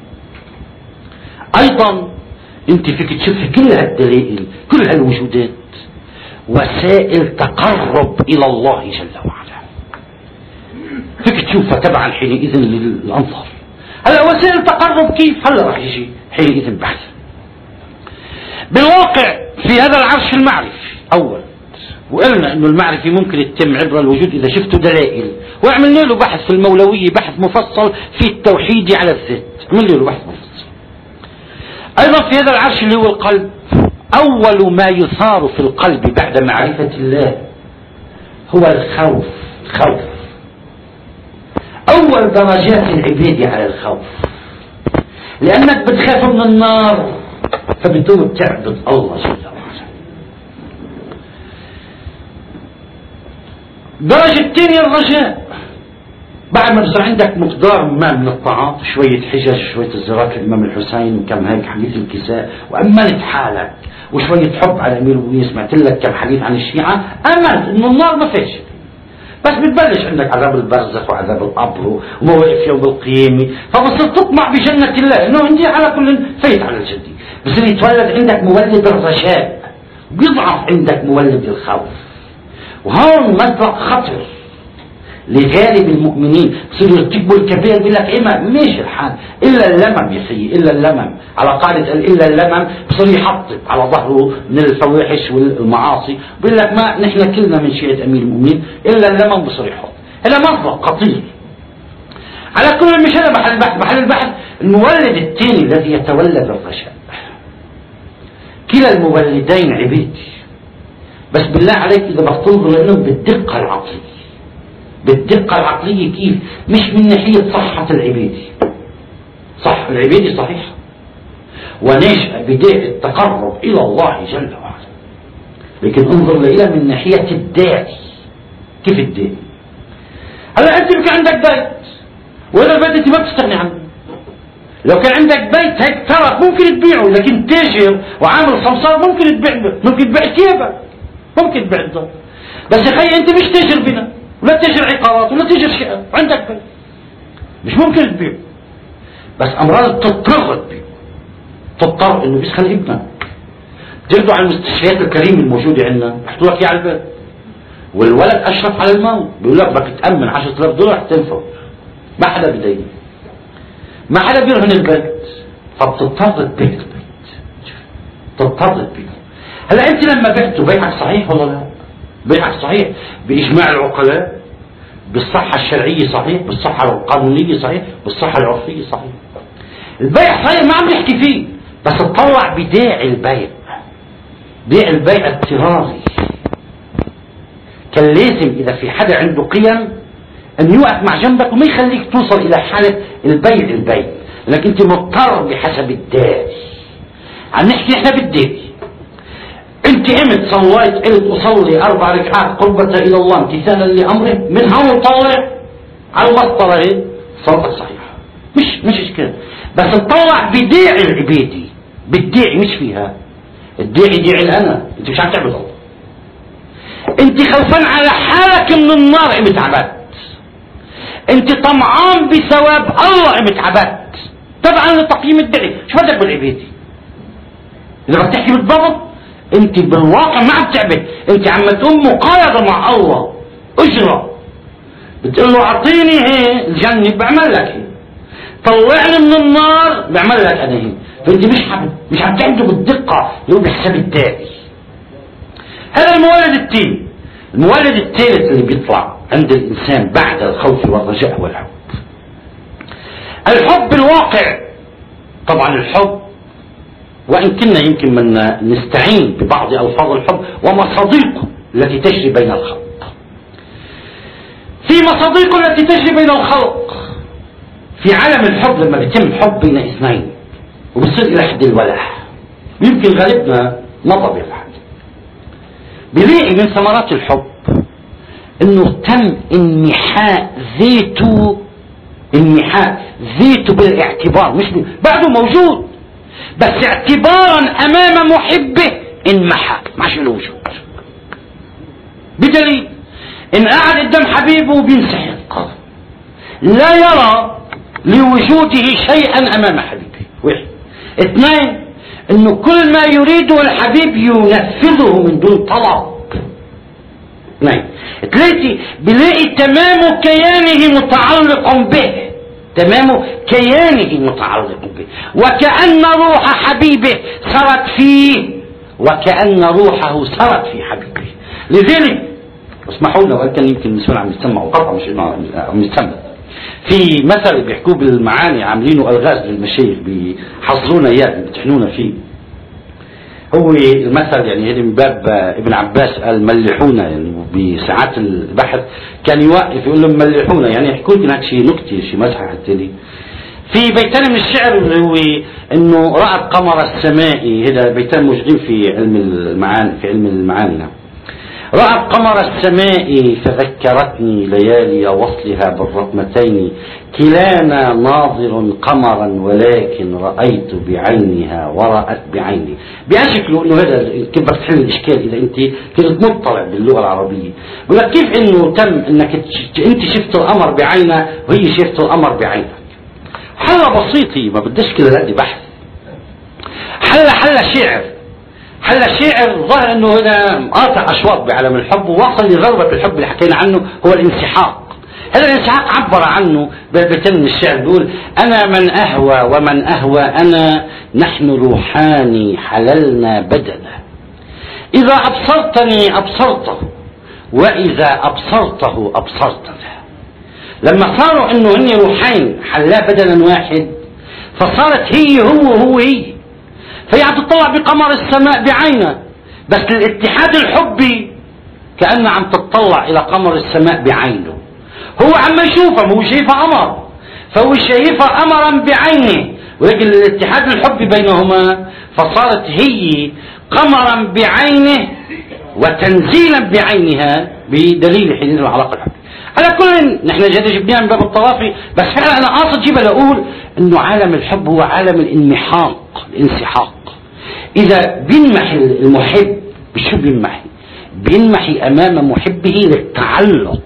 أيضا أنت فيك تشوف كل هالدلائل، كل هالوجودات وسائل تقرب إلى الله جل وعلا، فيك تشوفها تبعا حينئذ للأنظار. هلا وسائل تقرب كيف؟ هلا راح يجي حينئذ بحث. بالواقع في هذا العرش المعرفي أول، وقلنا انه المعرفة ممكن يتم عبر الوجود اذا شفتوا دلائل، وعملنا له بحث في المولوية، بحث مفصل في التوحيد على الذات، عملنا له بحث مفصل. ايضا في هذا العرش اللي هو القلب، اول ما يثار في القلب بعد معرفة الله هو الخوف. الخوف اول درجات العبادة على الخوف، لانك بتخاف من النار فبتقوم تعبد الله جل وعلا. الدرجة الثانية الرجاء، بعد ما بصير عندك مقدار ما من الطاعات، شوية حجج، شوية الزيارات للإمام الحسين، وكم هيك حديث الكساء، وأمنت حالك، وشوية حب على أمير المؤمنين، سمعت لك كم حديث عن الشيعة، أمنت إنه النار ما فيش. بس بتبلش عندك عذاب البرزخ وعذاب القبر ومواقف يوم القيامة، فبصير تطمع بجنة الله، إنه أنت على كل فايت على الجدي. بصير يتولد عندك مولد الرجاء، بيضعف عندك مولد الخوف، وهون مبدأ خطر لغالب المؤمنين. بصيروا يرتكبوا الكبير بيقول لك ايه ماشي الحال الا اللمم يا سيدي، الا اللمم، على قاعده الا اللمم بصير يحطب على ظهره من الفواحش والمعاصي، بيقول لك ما نحن كلنا من شيعة امير المؤمنين الا اللمم، بصير يحط. هذا مبدأ خطير. على كل مش هذا محل البحث، محل البحث المولد الثاني الذي يتولد الرجاء. كلا المولدين عبيدي، بس بالله عليك إذا بتنظر لهم بالدقة العقلية. بالدقة العقلية كيف؟ مش من ناحية صحة العبادة، صح العبادة صحيحة ونشأ بداية التقرب إلى الله جل وعلا، لكن انظر لها من ناحية الداعي. كيف الداعي؟ هلا أنت بك عندك بيت، وهذا البيت أنت ما بتستغني عنه. لو كان عندك بيت هيك ترك ممكن تبيعه، لكن تاجر وعامل سمسار ممكن تبيع ثيابك، ممكن تبيع الدار. بس يا خي انت مش تاجر بنا ولا تاجر عقارات ولا تاجر شقق، عندك بيت مش ممكن تبيع. بس امراض تضطر تبيع، تضطر انه بس خلي ابنك تاخده على المستشفيات الكريمه الموجوده عندنا، يحطوا لك اياه على البيت، والولد اشرف على الموت، بيقول لك بدك تامن $10,000 تنفع، ما حدا بدين، ما حدا بيرهن البيت، فبتضطر تبيع البيت، تضطر تبيع. هلا انت لما بعته بيعك صحيح ولا لا؟ بيعك صحيح باجماع العقلاء، بالصحة الشرعية صحيح، بالصحة القانونية صحيح، بالصحة العرفية صحيح. البيع صحيح ما عم نحكي فيه، بس تطلع بداعي البيع، بيع البيع اضطراري. كان لازم اذا في حدا عنده قيم ان يوقف مع جنبك وما يخليك توصل الى حالة البيع، لانك انت مضطر بحسب الداعي. عم نحكي احنا بالداعي. انت قمت صليت قلت اصلي 4 ركعات قربة الى الله امتثالا لامره، من هون طالع على المسطرة هي صلاتك صحيحة، مش اشكال. بس تطلع بداعي العبادة، بالداعي مش فيها. الداعي داعي الانا، انت مش عم تعبد الله، انت خوفان على حالك من النار قمت عبدت، انت طمعان بثواب الله قمت عبدت، طبعا لتقييم الداعي. شو بدك بالعبادة؟ اذا بدك تحكي بالضبط انت بالواقع ما عم تعبد، انت عم تقوم مقايضة مع الله، اجرة بتقول له اعطيني هي الجنة بعمل لك هي، طلعني من النار بعمل لك انا هي. فانت مش عم تعبده بالدقة اللي هو بحسب الداعي. هذا المولد الثاني. المولد الثالث اللي بيطلع عند الانسان بعد الخوف والرجاء والحب. الحب الواقع طبعا الحب، وإن كنا يمكن من نستعين ببعض ألفاظ الحب ومصادقه التي تجري بين الخلق. في مصادقه التي تجري بين الخلق في عالم الحب، لما بيتم حب بين اثنين وبصير إلى حد الولاء، يمكن غالبنا مضى بالحد، بيلاقي من ثمرات الحب انه تم انمحاء ذاته بالاعتبار، مش بعده موجود بس اعتبارا امام محبه انمحى، ما له وجود. بدليل ان قعد قدام حبيبه بينسحق، لا يرى لوجوده شيئا امام حبيبه. واحد. اثنين، انه كل ما يريده الحبيب ينفذه من دون طلب. اثنين. ثلاثة، بيلاقي تمام كيانه متعلق به، تمام كيانه متعلق به، وكأن روح حبيبه سرت فيه، وكأن روحه سرت في حبيبه. لذلك اسمحوا لنا، وان كان يمكن النسوان عم يسمعوا قطع، مش انه عم يسمع. في مثل بيحكوه بالمعاني، عاملينه الغاز للمشايخ، بيحضرونا اياه، بيمتحنونا فيه. هو المثل يعني هذه من باب ابن عباس قال ملحونا، يعني بساعات البحث كان يوقف يقول لهم ملحونا، يعني يحكوا لكم هيك شيء نكته، شيء مزحه حتى لي. في بيتان من الشعر اللي هو انه رأت قمر السماء، هذا بيتان موجودين في علم المعاني. نعم. رأت قمر السماء فذكرتني ليالي وصلها بالرقمتين، كلانا ناظر قمرا ولكن رأيت بعينها ورأت بعيني. بأشكله انه هذا كيف بدك تحل الاشكال اذا انت كنت مطلع باللغة العربية. بقول لك كيف انه تم انك انت شفت القمر بعينها وهي شفت القمر بعينها. حلة بسيطة، ما بدش كل هذا بحث. حلة شعر ظهر انه هذا قاطع اشواط بعالم الحب، ووصل لذروة الحب اللي حكينا عنه، هو الانسحاق. هذا الانسحاق عبر عنه بيتم الشعر، بيقول انا من اهوى ومن اهوى انا، نحن روحان حللنا بدنا، اذا ابصرتني ابصرته واذا ابصرته ابصرتنا. لما صاروا انه هن روحين حلا بدلا واحد، فصارت هي هي، فهي عم تطلع بقمر السماء بعينها، بس الاتحاد الحبي كأنها عم تطلع إلى قمر السماء بعينه. هو عم يشوفها، مو شايفها قمر، فهو شايفها قمرا بعينه، ولكن الاتحاد الحبي بينهما فصارت هي قمرا بعينه وتنزيلا بعينها بدليل حديث العلاقة الحبية. على كل نحن جبناها من باب الطوافي، بس فعلا أنا قاصد جيبها لأقول إنه عالم الحب هو عالم الانسحاق. إذا بينمحي المحب بشو بينمحي أمام محبه للتعلق.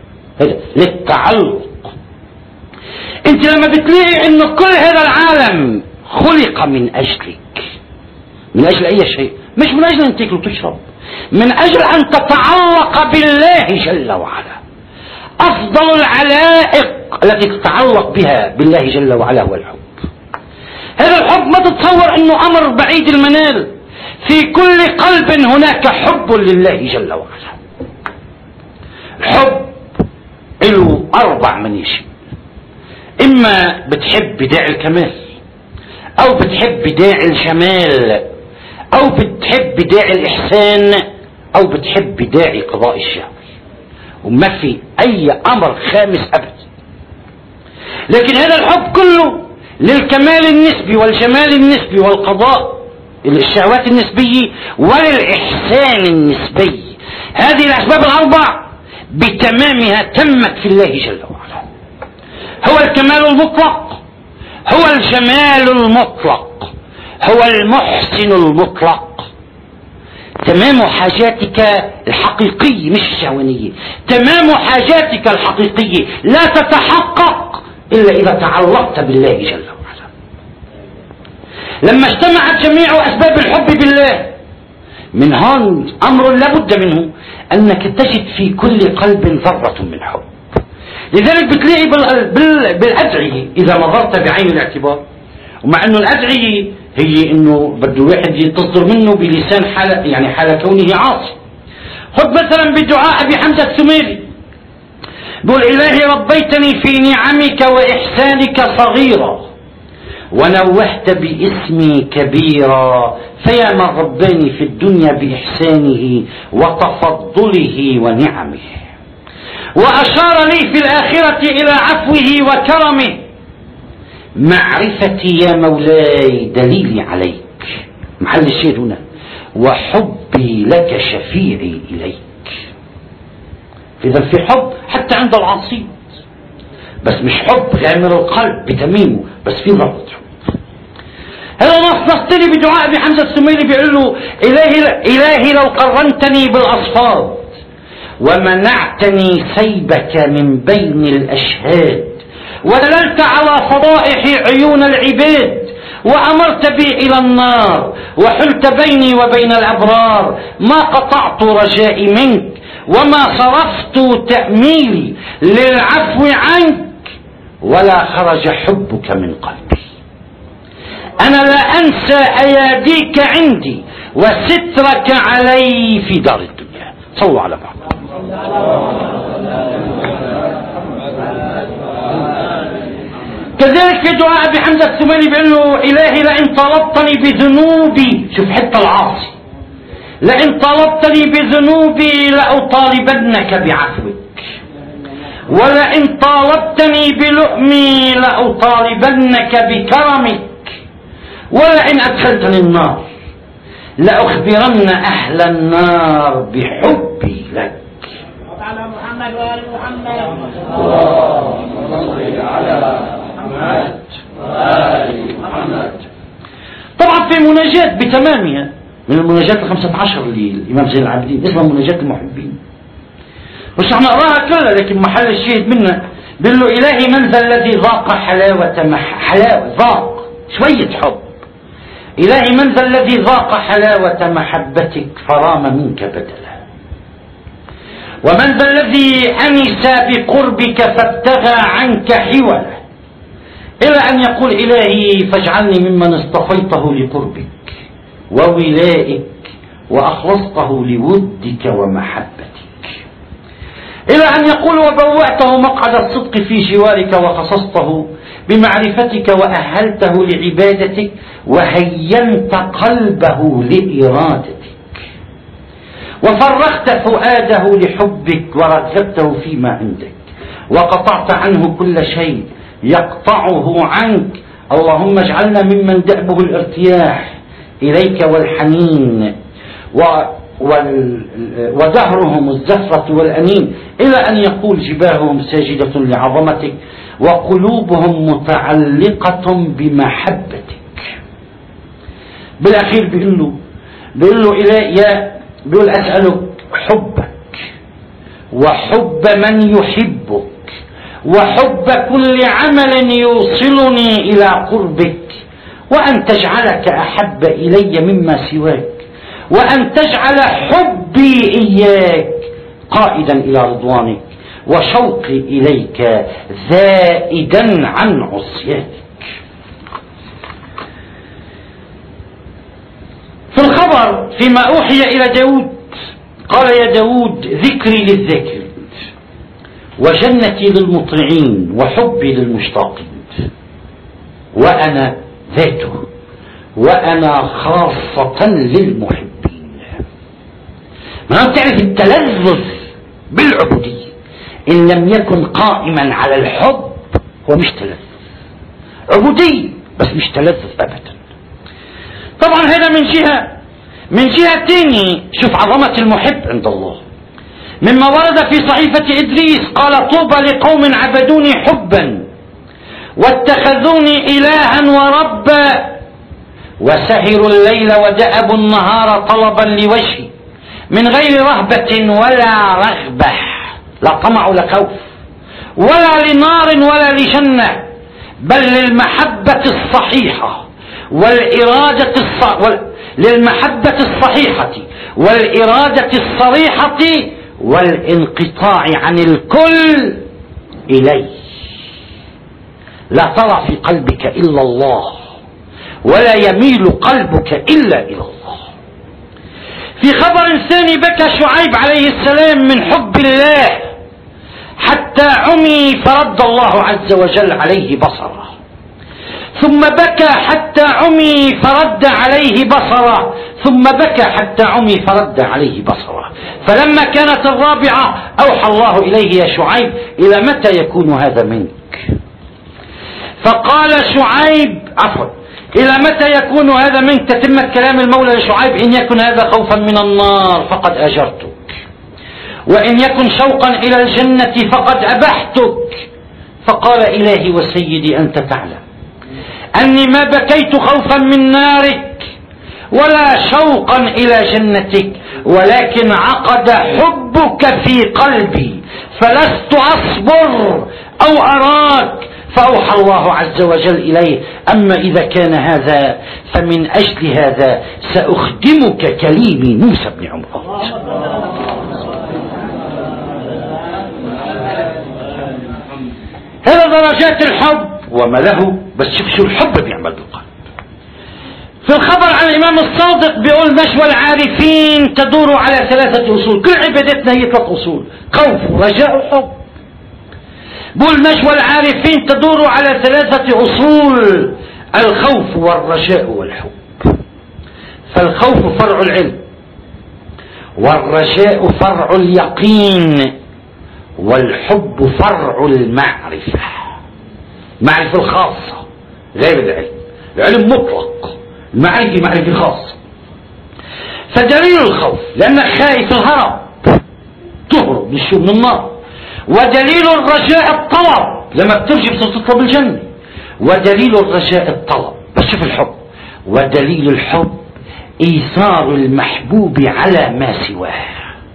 أنت لما بتلاقي إنه كل هذا العالم خلق من أجلك، من أجل أي شيء، مش من أجل أن تاكل وتشرب، من أجل أن تتعلق بالله جل وعلا. أفضل العلائق التي تتعلق بها بالله جل وعلا هو الحب. هذا الحب ما تتصور انه امر بعيد المنال، في كل قلب هناك حب لله جل وعلا. الحب له 4 مناشئ، اما بتحب بداعي الكمال، او بتحب بداعي الجمال، او بتحب بداعي الاحسان، او بتحب بداعي قضاء الشهوة، وما في اي امر خامس ابدا. لكن هذا الحب كله للكمال النسبي والجمال النسبي والقضاء الشهوات النسبية وللإحسان النسبي. هذه الأسباب ال4 بتمامها تمت في الله جل وعلا. هو الكمال المطلق، هو الجمال المطلق، هو المحسن المطلق. تمام حاجاتك الحقيقية مش الشهوانية، تمام حاجاتك الحقيقية لا تتحقق إلا إذا تعلقت بالله جل وعلا. لما اجتمعت جميع أسباب الحب بالله، من هون أمر لابد منه أنك تجد في كل قلب ذرة من حب. لذلك بتلاقي بالأدعية إذا نظرت بعين الاعتبار، ومع أنه الأدعية هي أنه بده واحد تصدر منه بلسان حال، يعني حال كونه عاصي. خذ مثلا بدعاء أبي حمزة الثميري، بقول إلهي ربيتني في نعمك وإحسانك صغيرا، ونوهت باسمي كبيرا، فيا من رباني في الدنيا بإحسانه وتفضله ونعمه، وأشار لي في الآخرة إلى عفوه وكرمه. معرفتي يا مولاي دليلي عليك، محل الشيء هنا، وحبي لك شفيعي إليك. إذا في حب حتى عند العاصي، بس مش حب غامر القلب بتميمه، بس في ضبط حب. هذا نصنصتني بدعاء ابي حمزة السميلي بيقول له: إلهي لو قرنتني بالأصفاد ومنعتني سيبك من بين الأشهاد، ودللت على فضائح عيون العباد، وأمرت بي إلى النار وحلت بيني وبين الأبرار، ما قطعت رجائي منك وما صرفت تأميلي للعفو عنك، ولا خرج حبك من قلبي. أنا لا أنسى أياديك عندي وسترك علي في دار الدنيا. صلوا على محمد. كذلك في دعاء ابي حمزة السميلي بيقول له: إلهي لئن طلبتني بذنوبي، شوف حتى العاصي، لئن طلبتني بذنوبي لأطالبنك بعفوك، ولئن طالبتني بلؤمي لأطالبنك بكرمك، ولئن أدخلتني النار لأخبرن أهل النار بحبي لك. على محمد وآل محمد. اللهم صل على محمد وآل محمد. طبعا في مناجاة بتمامها من المناجاة 15 للإمام زين العابدين اسمها مناجاة المحبين، مش رح نقراها كلها لكن محل الشاهد منها بيقول له: إلهي من ذا الذي ذاق حلاوة ذاق شوية حب، إلهي من ذا الذي ذاق حلاوة محبتك فرام منك بدلا، ومن ذا الذي أنس بقربك فابتغى عنك حولا، إلى أن يقول: إلهي فاجعلني ممن اصطفيته لقربك وولائك وأخلصته لودك ومحبتك، إلى أن يقول: وبوأته مقعد الصدق في جوارك وخصصته بمعرفتك وأهلته لعبادتك وهينت قلبه لإرادتك وفرغت فؤاده لحبك ورغبته فيما عندك وقطعت عنه كل شيء يقطعه عنك. اللهم اجعلنا ممن دأبه الارتياح إليك والحنين ودهرهم الزفرة والأنين، إلى أن يقول: جباههم ساجدة لعظمتك وقلوبهم متعلقة بمحبتك. بالأخير بيقول له بيقول: أسألك حبك وحب من يحبك وحب كل عمل يوصلني إلى قربك، وأن تجعلك أحب إلي مما سواك، وأن تجعل حبي إياك قائدا إلى رضوانك وشوقي إليك زائدا عن عصيانك. في الخبر فيما أوحي إلى داود قال: يا داود ذكري للذاكرين وجنتي للمطيعين وحبي للمشتاقين، وأنا ذاته وأنا خاصة للمحبين. ما بتعرف التلذذ بالعبودية إن لم يكن قائما على الحب هو مش تلذذ، عبودية بس مش تلذذ أبدا. طبعا هذا من جهة تاني شوف عظمة المحب عند الله، مما ورد في صحيفة إدريس قال: طوبى لقوم عبدوني حبا واتخذوني إلها وربا وسهروا الليل ودأبوا النهار طلبا لوجهي من غير رهبة ولا رغبة، لا طمع ولا خوف ولا لنار ولا لجنة، بل للمحبة الصحيحة للمحبة الصحيحة والإرادة الصريحة والانقطاع عن الكل إليه. لا ترى في قلبك إلا الله ولا يميل قلبك إلا إلى الله. في خبر ثاني بكى شعيب عليه السلام من حب الله حتى عمي فرد الله عز وجل عليه بصره، ثم بكى حتى عمي فرد عليه بصره، ثم بكى حتى عمي فرد عليه بصره. فلما كانت الرابعة أوحى الله إليه: يا شعيب إلى متى يكون هذا منك؟ فقال شعيب إلى متى يكون هذا منك؟ تتمة كلام المولى لشعيب: إن يكن هذا خوفا من النار فقد أجرتك، وإن يكن شوقا إلى الجنة فقد أبحتك. فقال: إلهي وسيدي أنت تعلم أني ما بكيت خوفا من نارك ولا شوقا إلى جنتك، ولكن عقد حبك في قلبي فلست أصبر أو أراك. فأوحى الله عز وجل إليه: أما إذا كان هذا فمن أجل هذا سأخدمك كليمي موسى بن عمران. هذا درجات الحب وما له. بس شوف شو الحب بيعمل بالقلب. في الخبر عن الإمام الصادق بيقول: نشوى العارفين تدور على 3 أصول. كل عبادتنا هي 3 أصول: خوف ورجاء وحب. بقول: نشوى العارفين تدور على 3 أصول: الخوف والرجاء والحب. فالخوف فرع العلم، والرجاء فرع اليقين، والحب فرع المعرفة. معرفة الخاصة غير العلم. العلم مطلق، المعرفة معرفة خاصة. فدليل الخوف لأنك خايف الهرب، تهرب من النار. ودليل الرجاء الطلب، لما بترجع بتطلب الجنة. ودليل الرجاء الطلب. بس شوف الحب. ودليل الحب إيثار المحبوب على ما سواه.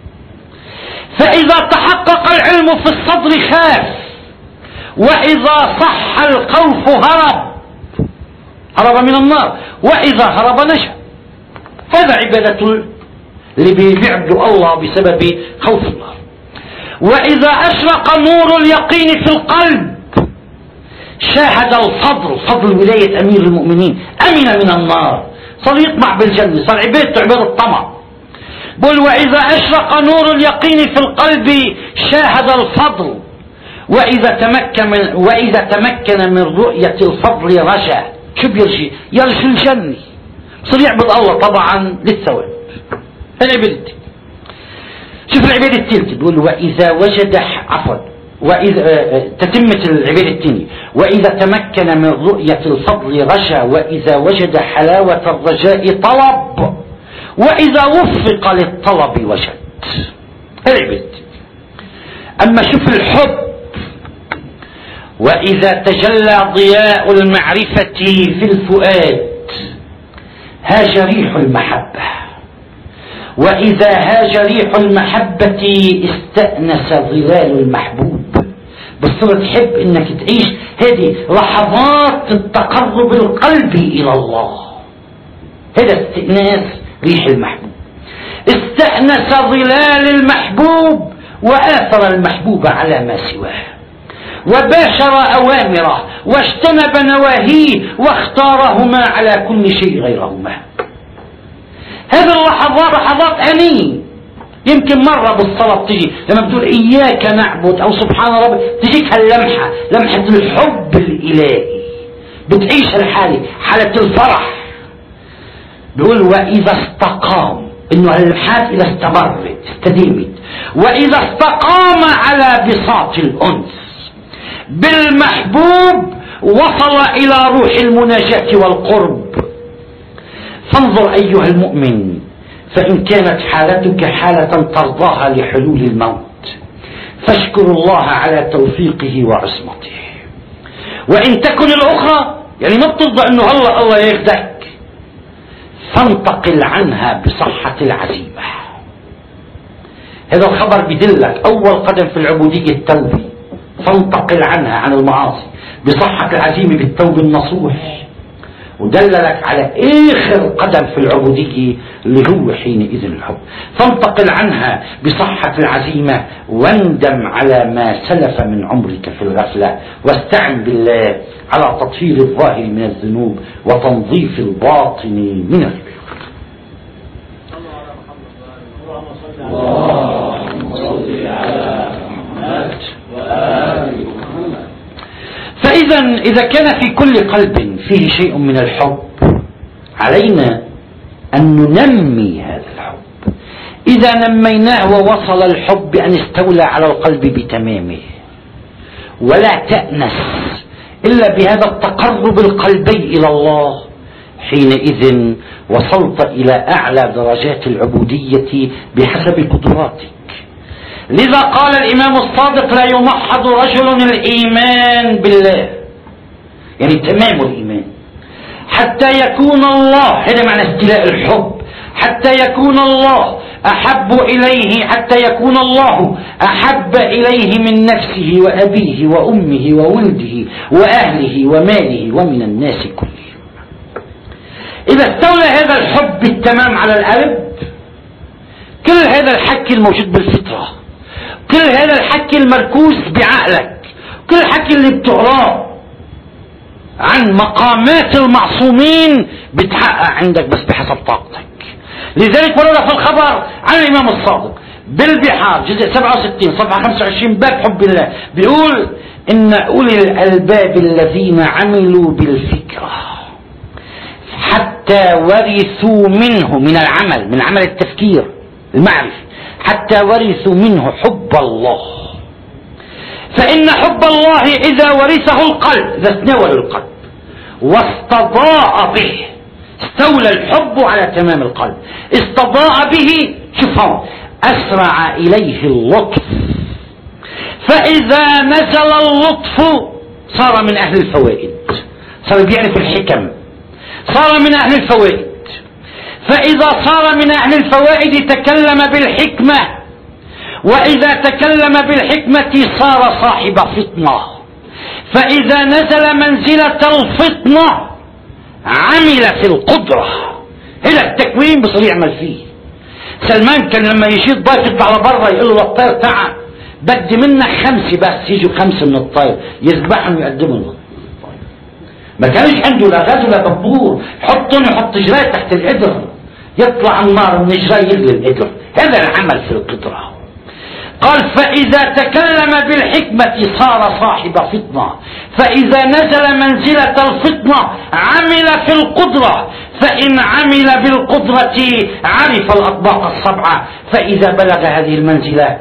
فإذا تحقق العلم في الصدر خاف، وإذا صح الخوف هرب من النار، وإذا هرب نجا. هذا عبادة اللي بيعبدوا الله بسبب خوف النار. وإذا أشرق نور اليقين في القلب شاهد الفضل، فضل ولاية أمير المؤمنين، أمن من النار، صار يطمع بالجنة، صار عبادته عبادة الطمع. بل وإذا أشرق نور اليقين في القلب شاهد الفضل، وإذا تمكن من رؤية الفضل رجا. شو بيرجي؟ يرجو الجنة، صار يعبد الله طبعا للثواب. هذه عبادتي. شوف العبادة الثالثة بيقول: وإذا وجد وإذا تتمة العبادة الثانية: وإذا تمكن من رؤية الفضل رجا، وإذا وجد حلاوة الرجاء طلب، وإذا وفق للطلب وجد. هذه عبادتي. أما شوف الحب: وإذا تجلى ضياء المعرفة في الفؤاد هاج ريح المحبة، وإذا هاج ريح المحبة استأنس ظلال المحبوب. بصير تحب انك تعيش هذه لحظات التقرب القلبي إلى الله. هذا استئناس ريح المحبوب. استأنس ظلال المحبوب وآثر المحبوب على ما سواه، وباشر أوامره واجتنب نواهيه، واختارهما على كل شيء غيرهما. هذه اللحظات لحظات أنين. يمكن مرة بالصلاة تجي لما بتقول إياك نعبد أو سبحان ربي، تجيك هاللمحة، لمحة الحب الإلهي، بتعيش الحالة، حالة الفرح. بيقول: وإذا استقام، إنه هاللمحات إذا استمرت استديمت، وإذا استقام على بساط الأنس بالمحبوب وصل إلى روح المناجاة والقرب. فانظر أيها المؤمن، فإن كانت حالتك حالة ترضاها لحلول الموت فاشكر الله على توفيقه وعصمته، وإن تكن الأخرى يعني ما بترضى أنه الله ياخدك فانتقل عنها بصحة العزيمة. هذا الخبر بدلك أول قدم في العبودية التوبة، فانتقل عنها عن المعاصي بصحة العزيمة بالتوبة النصوح، ودللك على آخر قدم في العبودية اللي هو حينئذ الحب. فانتقل عنها بصحة العزيمة، واندم على ما سلف من عمرك في الغفلة، واستعن بالله على تطهير الظاهر من الذنوب وتنظيف الباطن من العيوب. اللهم صل على محمد وآل محمد. فإذا إذا كان في كل قلب فيه شيء من الحب، علينا أن ننمي هذا الحب. إذا نميناه ووصل الحب أن استولى على القلب بتمامه، ولا تأنس إلا بهذا التقرب القلبي إلى الله، حينئذ وصلت إلى أعلى درجات العبودية بحسب قدراتك. لذا قال الإمام الصادق: لا يمحض رجل الإيمان بالله، يعني تمام الإيمان، حتى يكون الله، هذا معنى استيلاء الحب، حتى يكون الله أحب إليه، حتى يكون الله أحب إليه من نفسه وأبيه وأمه وولده وأهله وماله ومن الناس كلهم. إذا استولى هذا الحب بالتمام على القلب، كل هذا الحكي الموجود بالفطرة، كل هذا الحكي المركوز بعقلك، كل الحكي اللي بتقراه عن مقامات المعصومين بتحقق عندك بس بحسب طاقتك. لذلك ورد في الخبر عن الإمام الصادق بالبحار جزء 67 صفحة 25 باب حب الله، بيقول: إن أولي الألباب الذين عملوا بالفكرة حتى ورثوا منه من العمل، من عمل التفكير المعرفي، حتى ورثوا منه حب الله. فإن حب الله إذا ورثه القلب، إذا تناول القلب واستضاء به، استولى الحب على تمام القلب، استضاء به، شوفوا، أسرع إليه اللطف، فإذا نزل اللطف صار من أهل الفوائد، صار بيعرف الحكم، صار من أهل الفوائد. فإذا صار من أهل الفوائد تكلم بالحكمة، وإذا تكلم بالحكمة صار صاحب فطنة، فإذا نزل منزلة الفطنة عمل في القدرة. إلى التكوين بصير يعمل فيه. سلمان كان لما يجي الضيف يطلع على برا يقول له للطير: تعال بدي منك 5 بس، يجوا 5 من الطير يذبحهم ويقدمهم. ما كانش عنده لا غاز ولا دبور، يحط جراي تحت القدر، يطلع النار من جراي يغلي القدر. هذا العمل في القدرة. قال: فإذا تكلم بالحكمة صار صاحب فطنة، فإذا نزل منزلة الفطنة عمل في القدرة، فإن عمل بالقدرة عرف الأطباق ال7، فإذا بلغ هذه المنزلة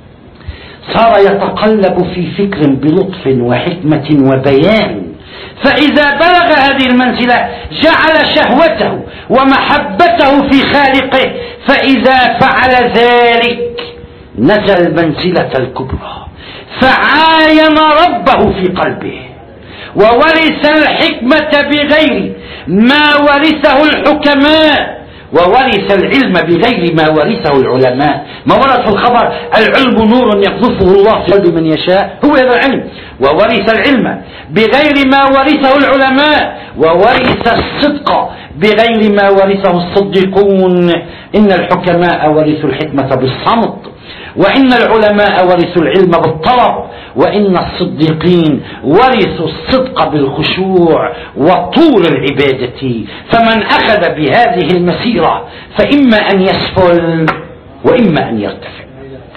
صار يتقلب في فكر بلطف وحكمة وبيان، فإذا بلغ هذه المنزلة جعل شهوته ومحبته في خالقه، فإذا فعل ذلك نزل منزلة الكبرى، فعاين ربه في قلبه، وورث الحكمة بغير ما ورثه الحكماء، وورث العلم بغير ما ورثه العلماء. ما ورد في الخبر: العلم نور يقذفه الله في قلب من يشاء، هو هذا العلم. وورث العلم بغير ما ورثه العلماء، وورث الصدق بغير ما ورثه الصديقون. إن الحكماء ورثوا الحكمة بالصمت، وإن العلماء ورثوا العلم بالطلب، وإن الصديقين ورثوا الصدق بالخشوع وطول العبادة. فمن أخذ بهذه المسيرة فإما أن يسفل وإما أن يرتفع.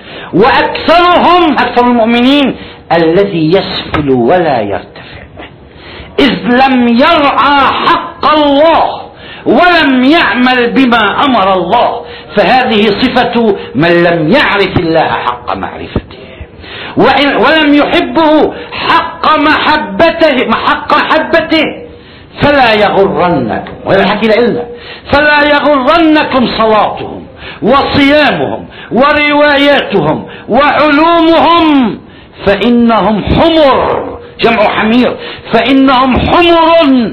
وأكثرهم، أكثر المؤمنين، الذي يسفل ولا يرتفع، إذ لم يرعى حق الله ولم يعمل بما أمر الله، فهذه صفة من لم يعرف الله حق معرفته، ولم يحبه حق محبته. فلا يغرنكم، وهذا الحكي لنا، فلا يغرنكم صلاتهم وصيامهم ورواياتهم وعلومهم، فإنهم حمر، جمع حمير، فإنهم حمر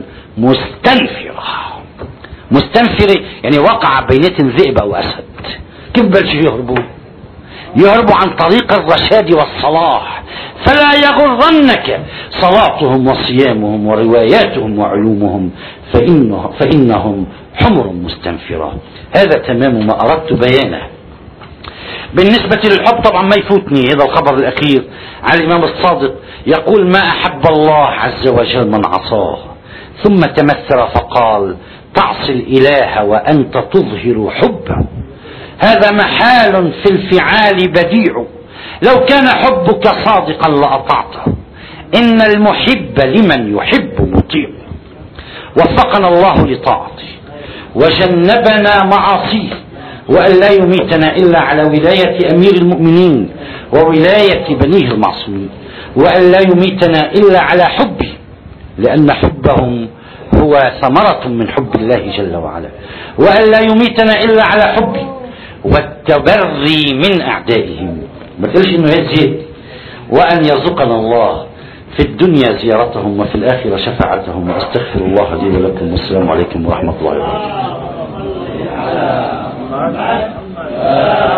مستنفرة، يعني وقع بينة ذئب أو أسد. كيف بلشوا يهربوا عن طريق الرشاد والصلاح. فلا يغرنك صلاتهم وصيامهم ورواياتهم وعلومهم، فإنهم حمر مستنفرة. هذا تمام ما أردت بيانه. بالنسبة للحب طبعا ما يفوتني هذا الخبر الأخير عن الإمام الصادق، يقول: ما أحب الله عز وجل من عصاه. ثم تمثل فقال: تعصي الإله وأنت تظهر حبه، هذا محال في الفعال بديع، لو كان حبك صادقا لأطعته، إن المحب لمن يحب مطيع. وفقنا الله لطاعته وجنبنا معاصيه، وأن لا يميتنا إلا على ولاية أمير المؤمنين وولاية بنيه المعصومين، وأن لا يميتنا إلا على حبه، لأن حبهم هو ثمرة من حب الله جل وعلا، وأن لا يميتنا إلا على حبه والتبري من أعدائهم، ما تقولش إنه يزيد، وأن يرزقنا الله في الدنيا زيارتهم وفي الآخرة شفاعتهم. وأستغفر الله لي ولكم، والسلام عليكم ورحمة الله وبركاته.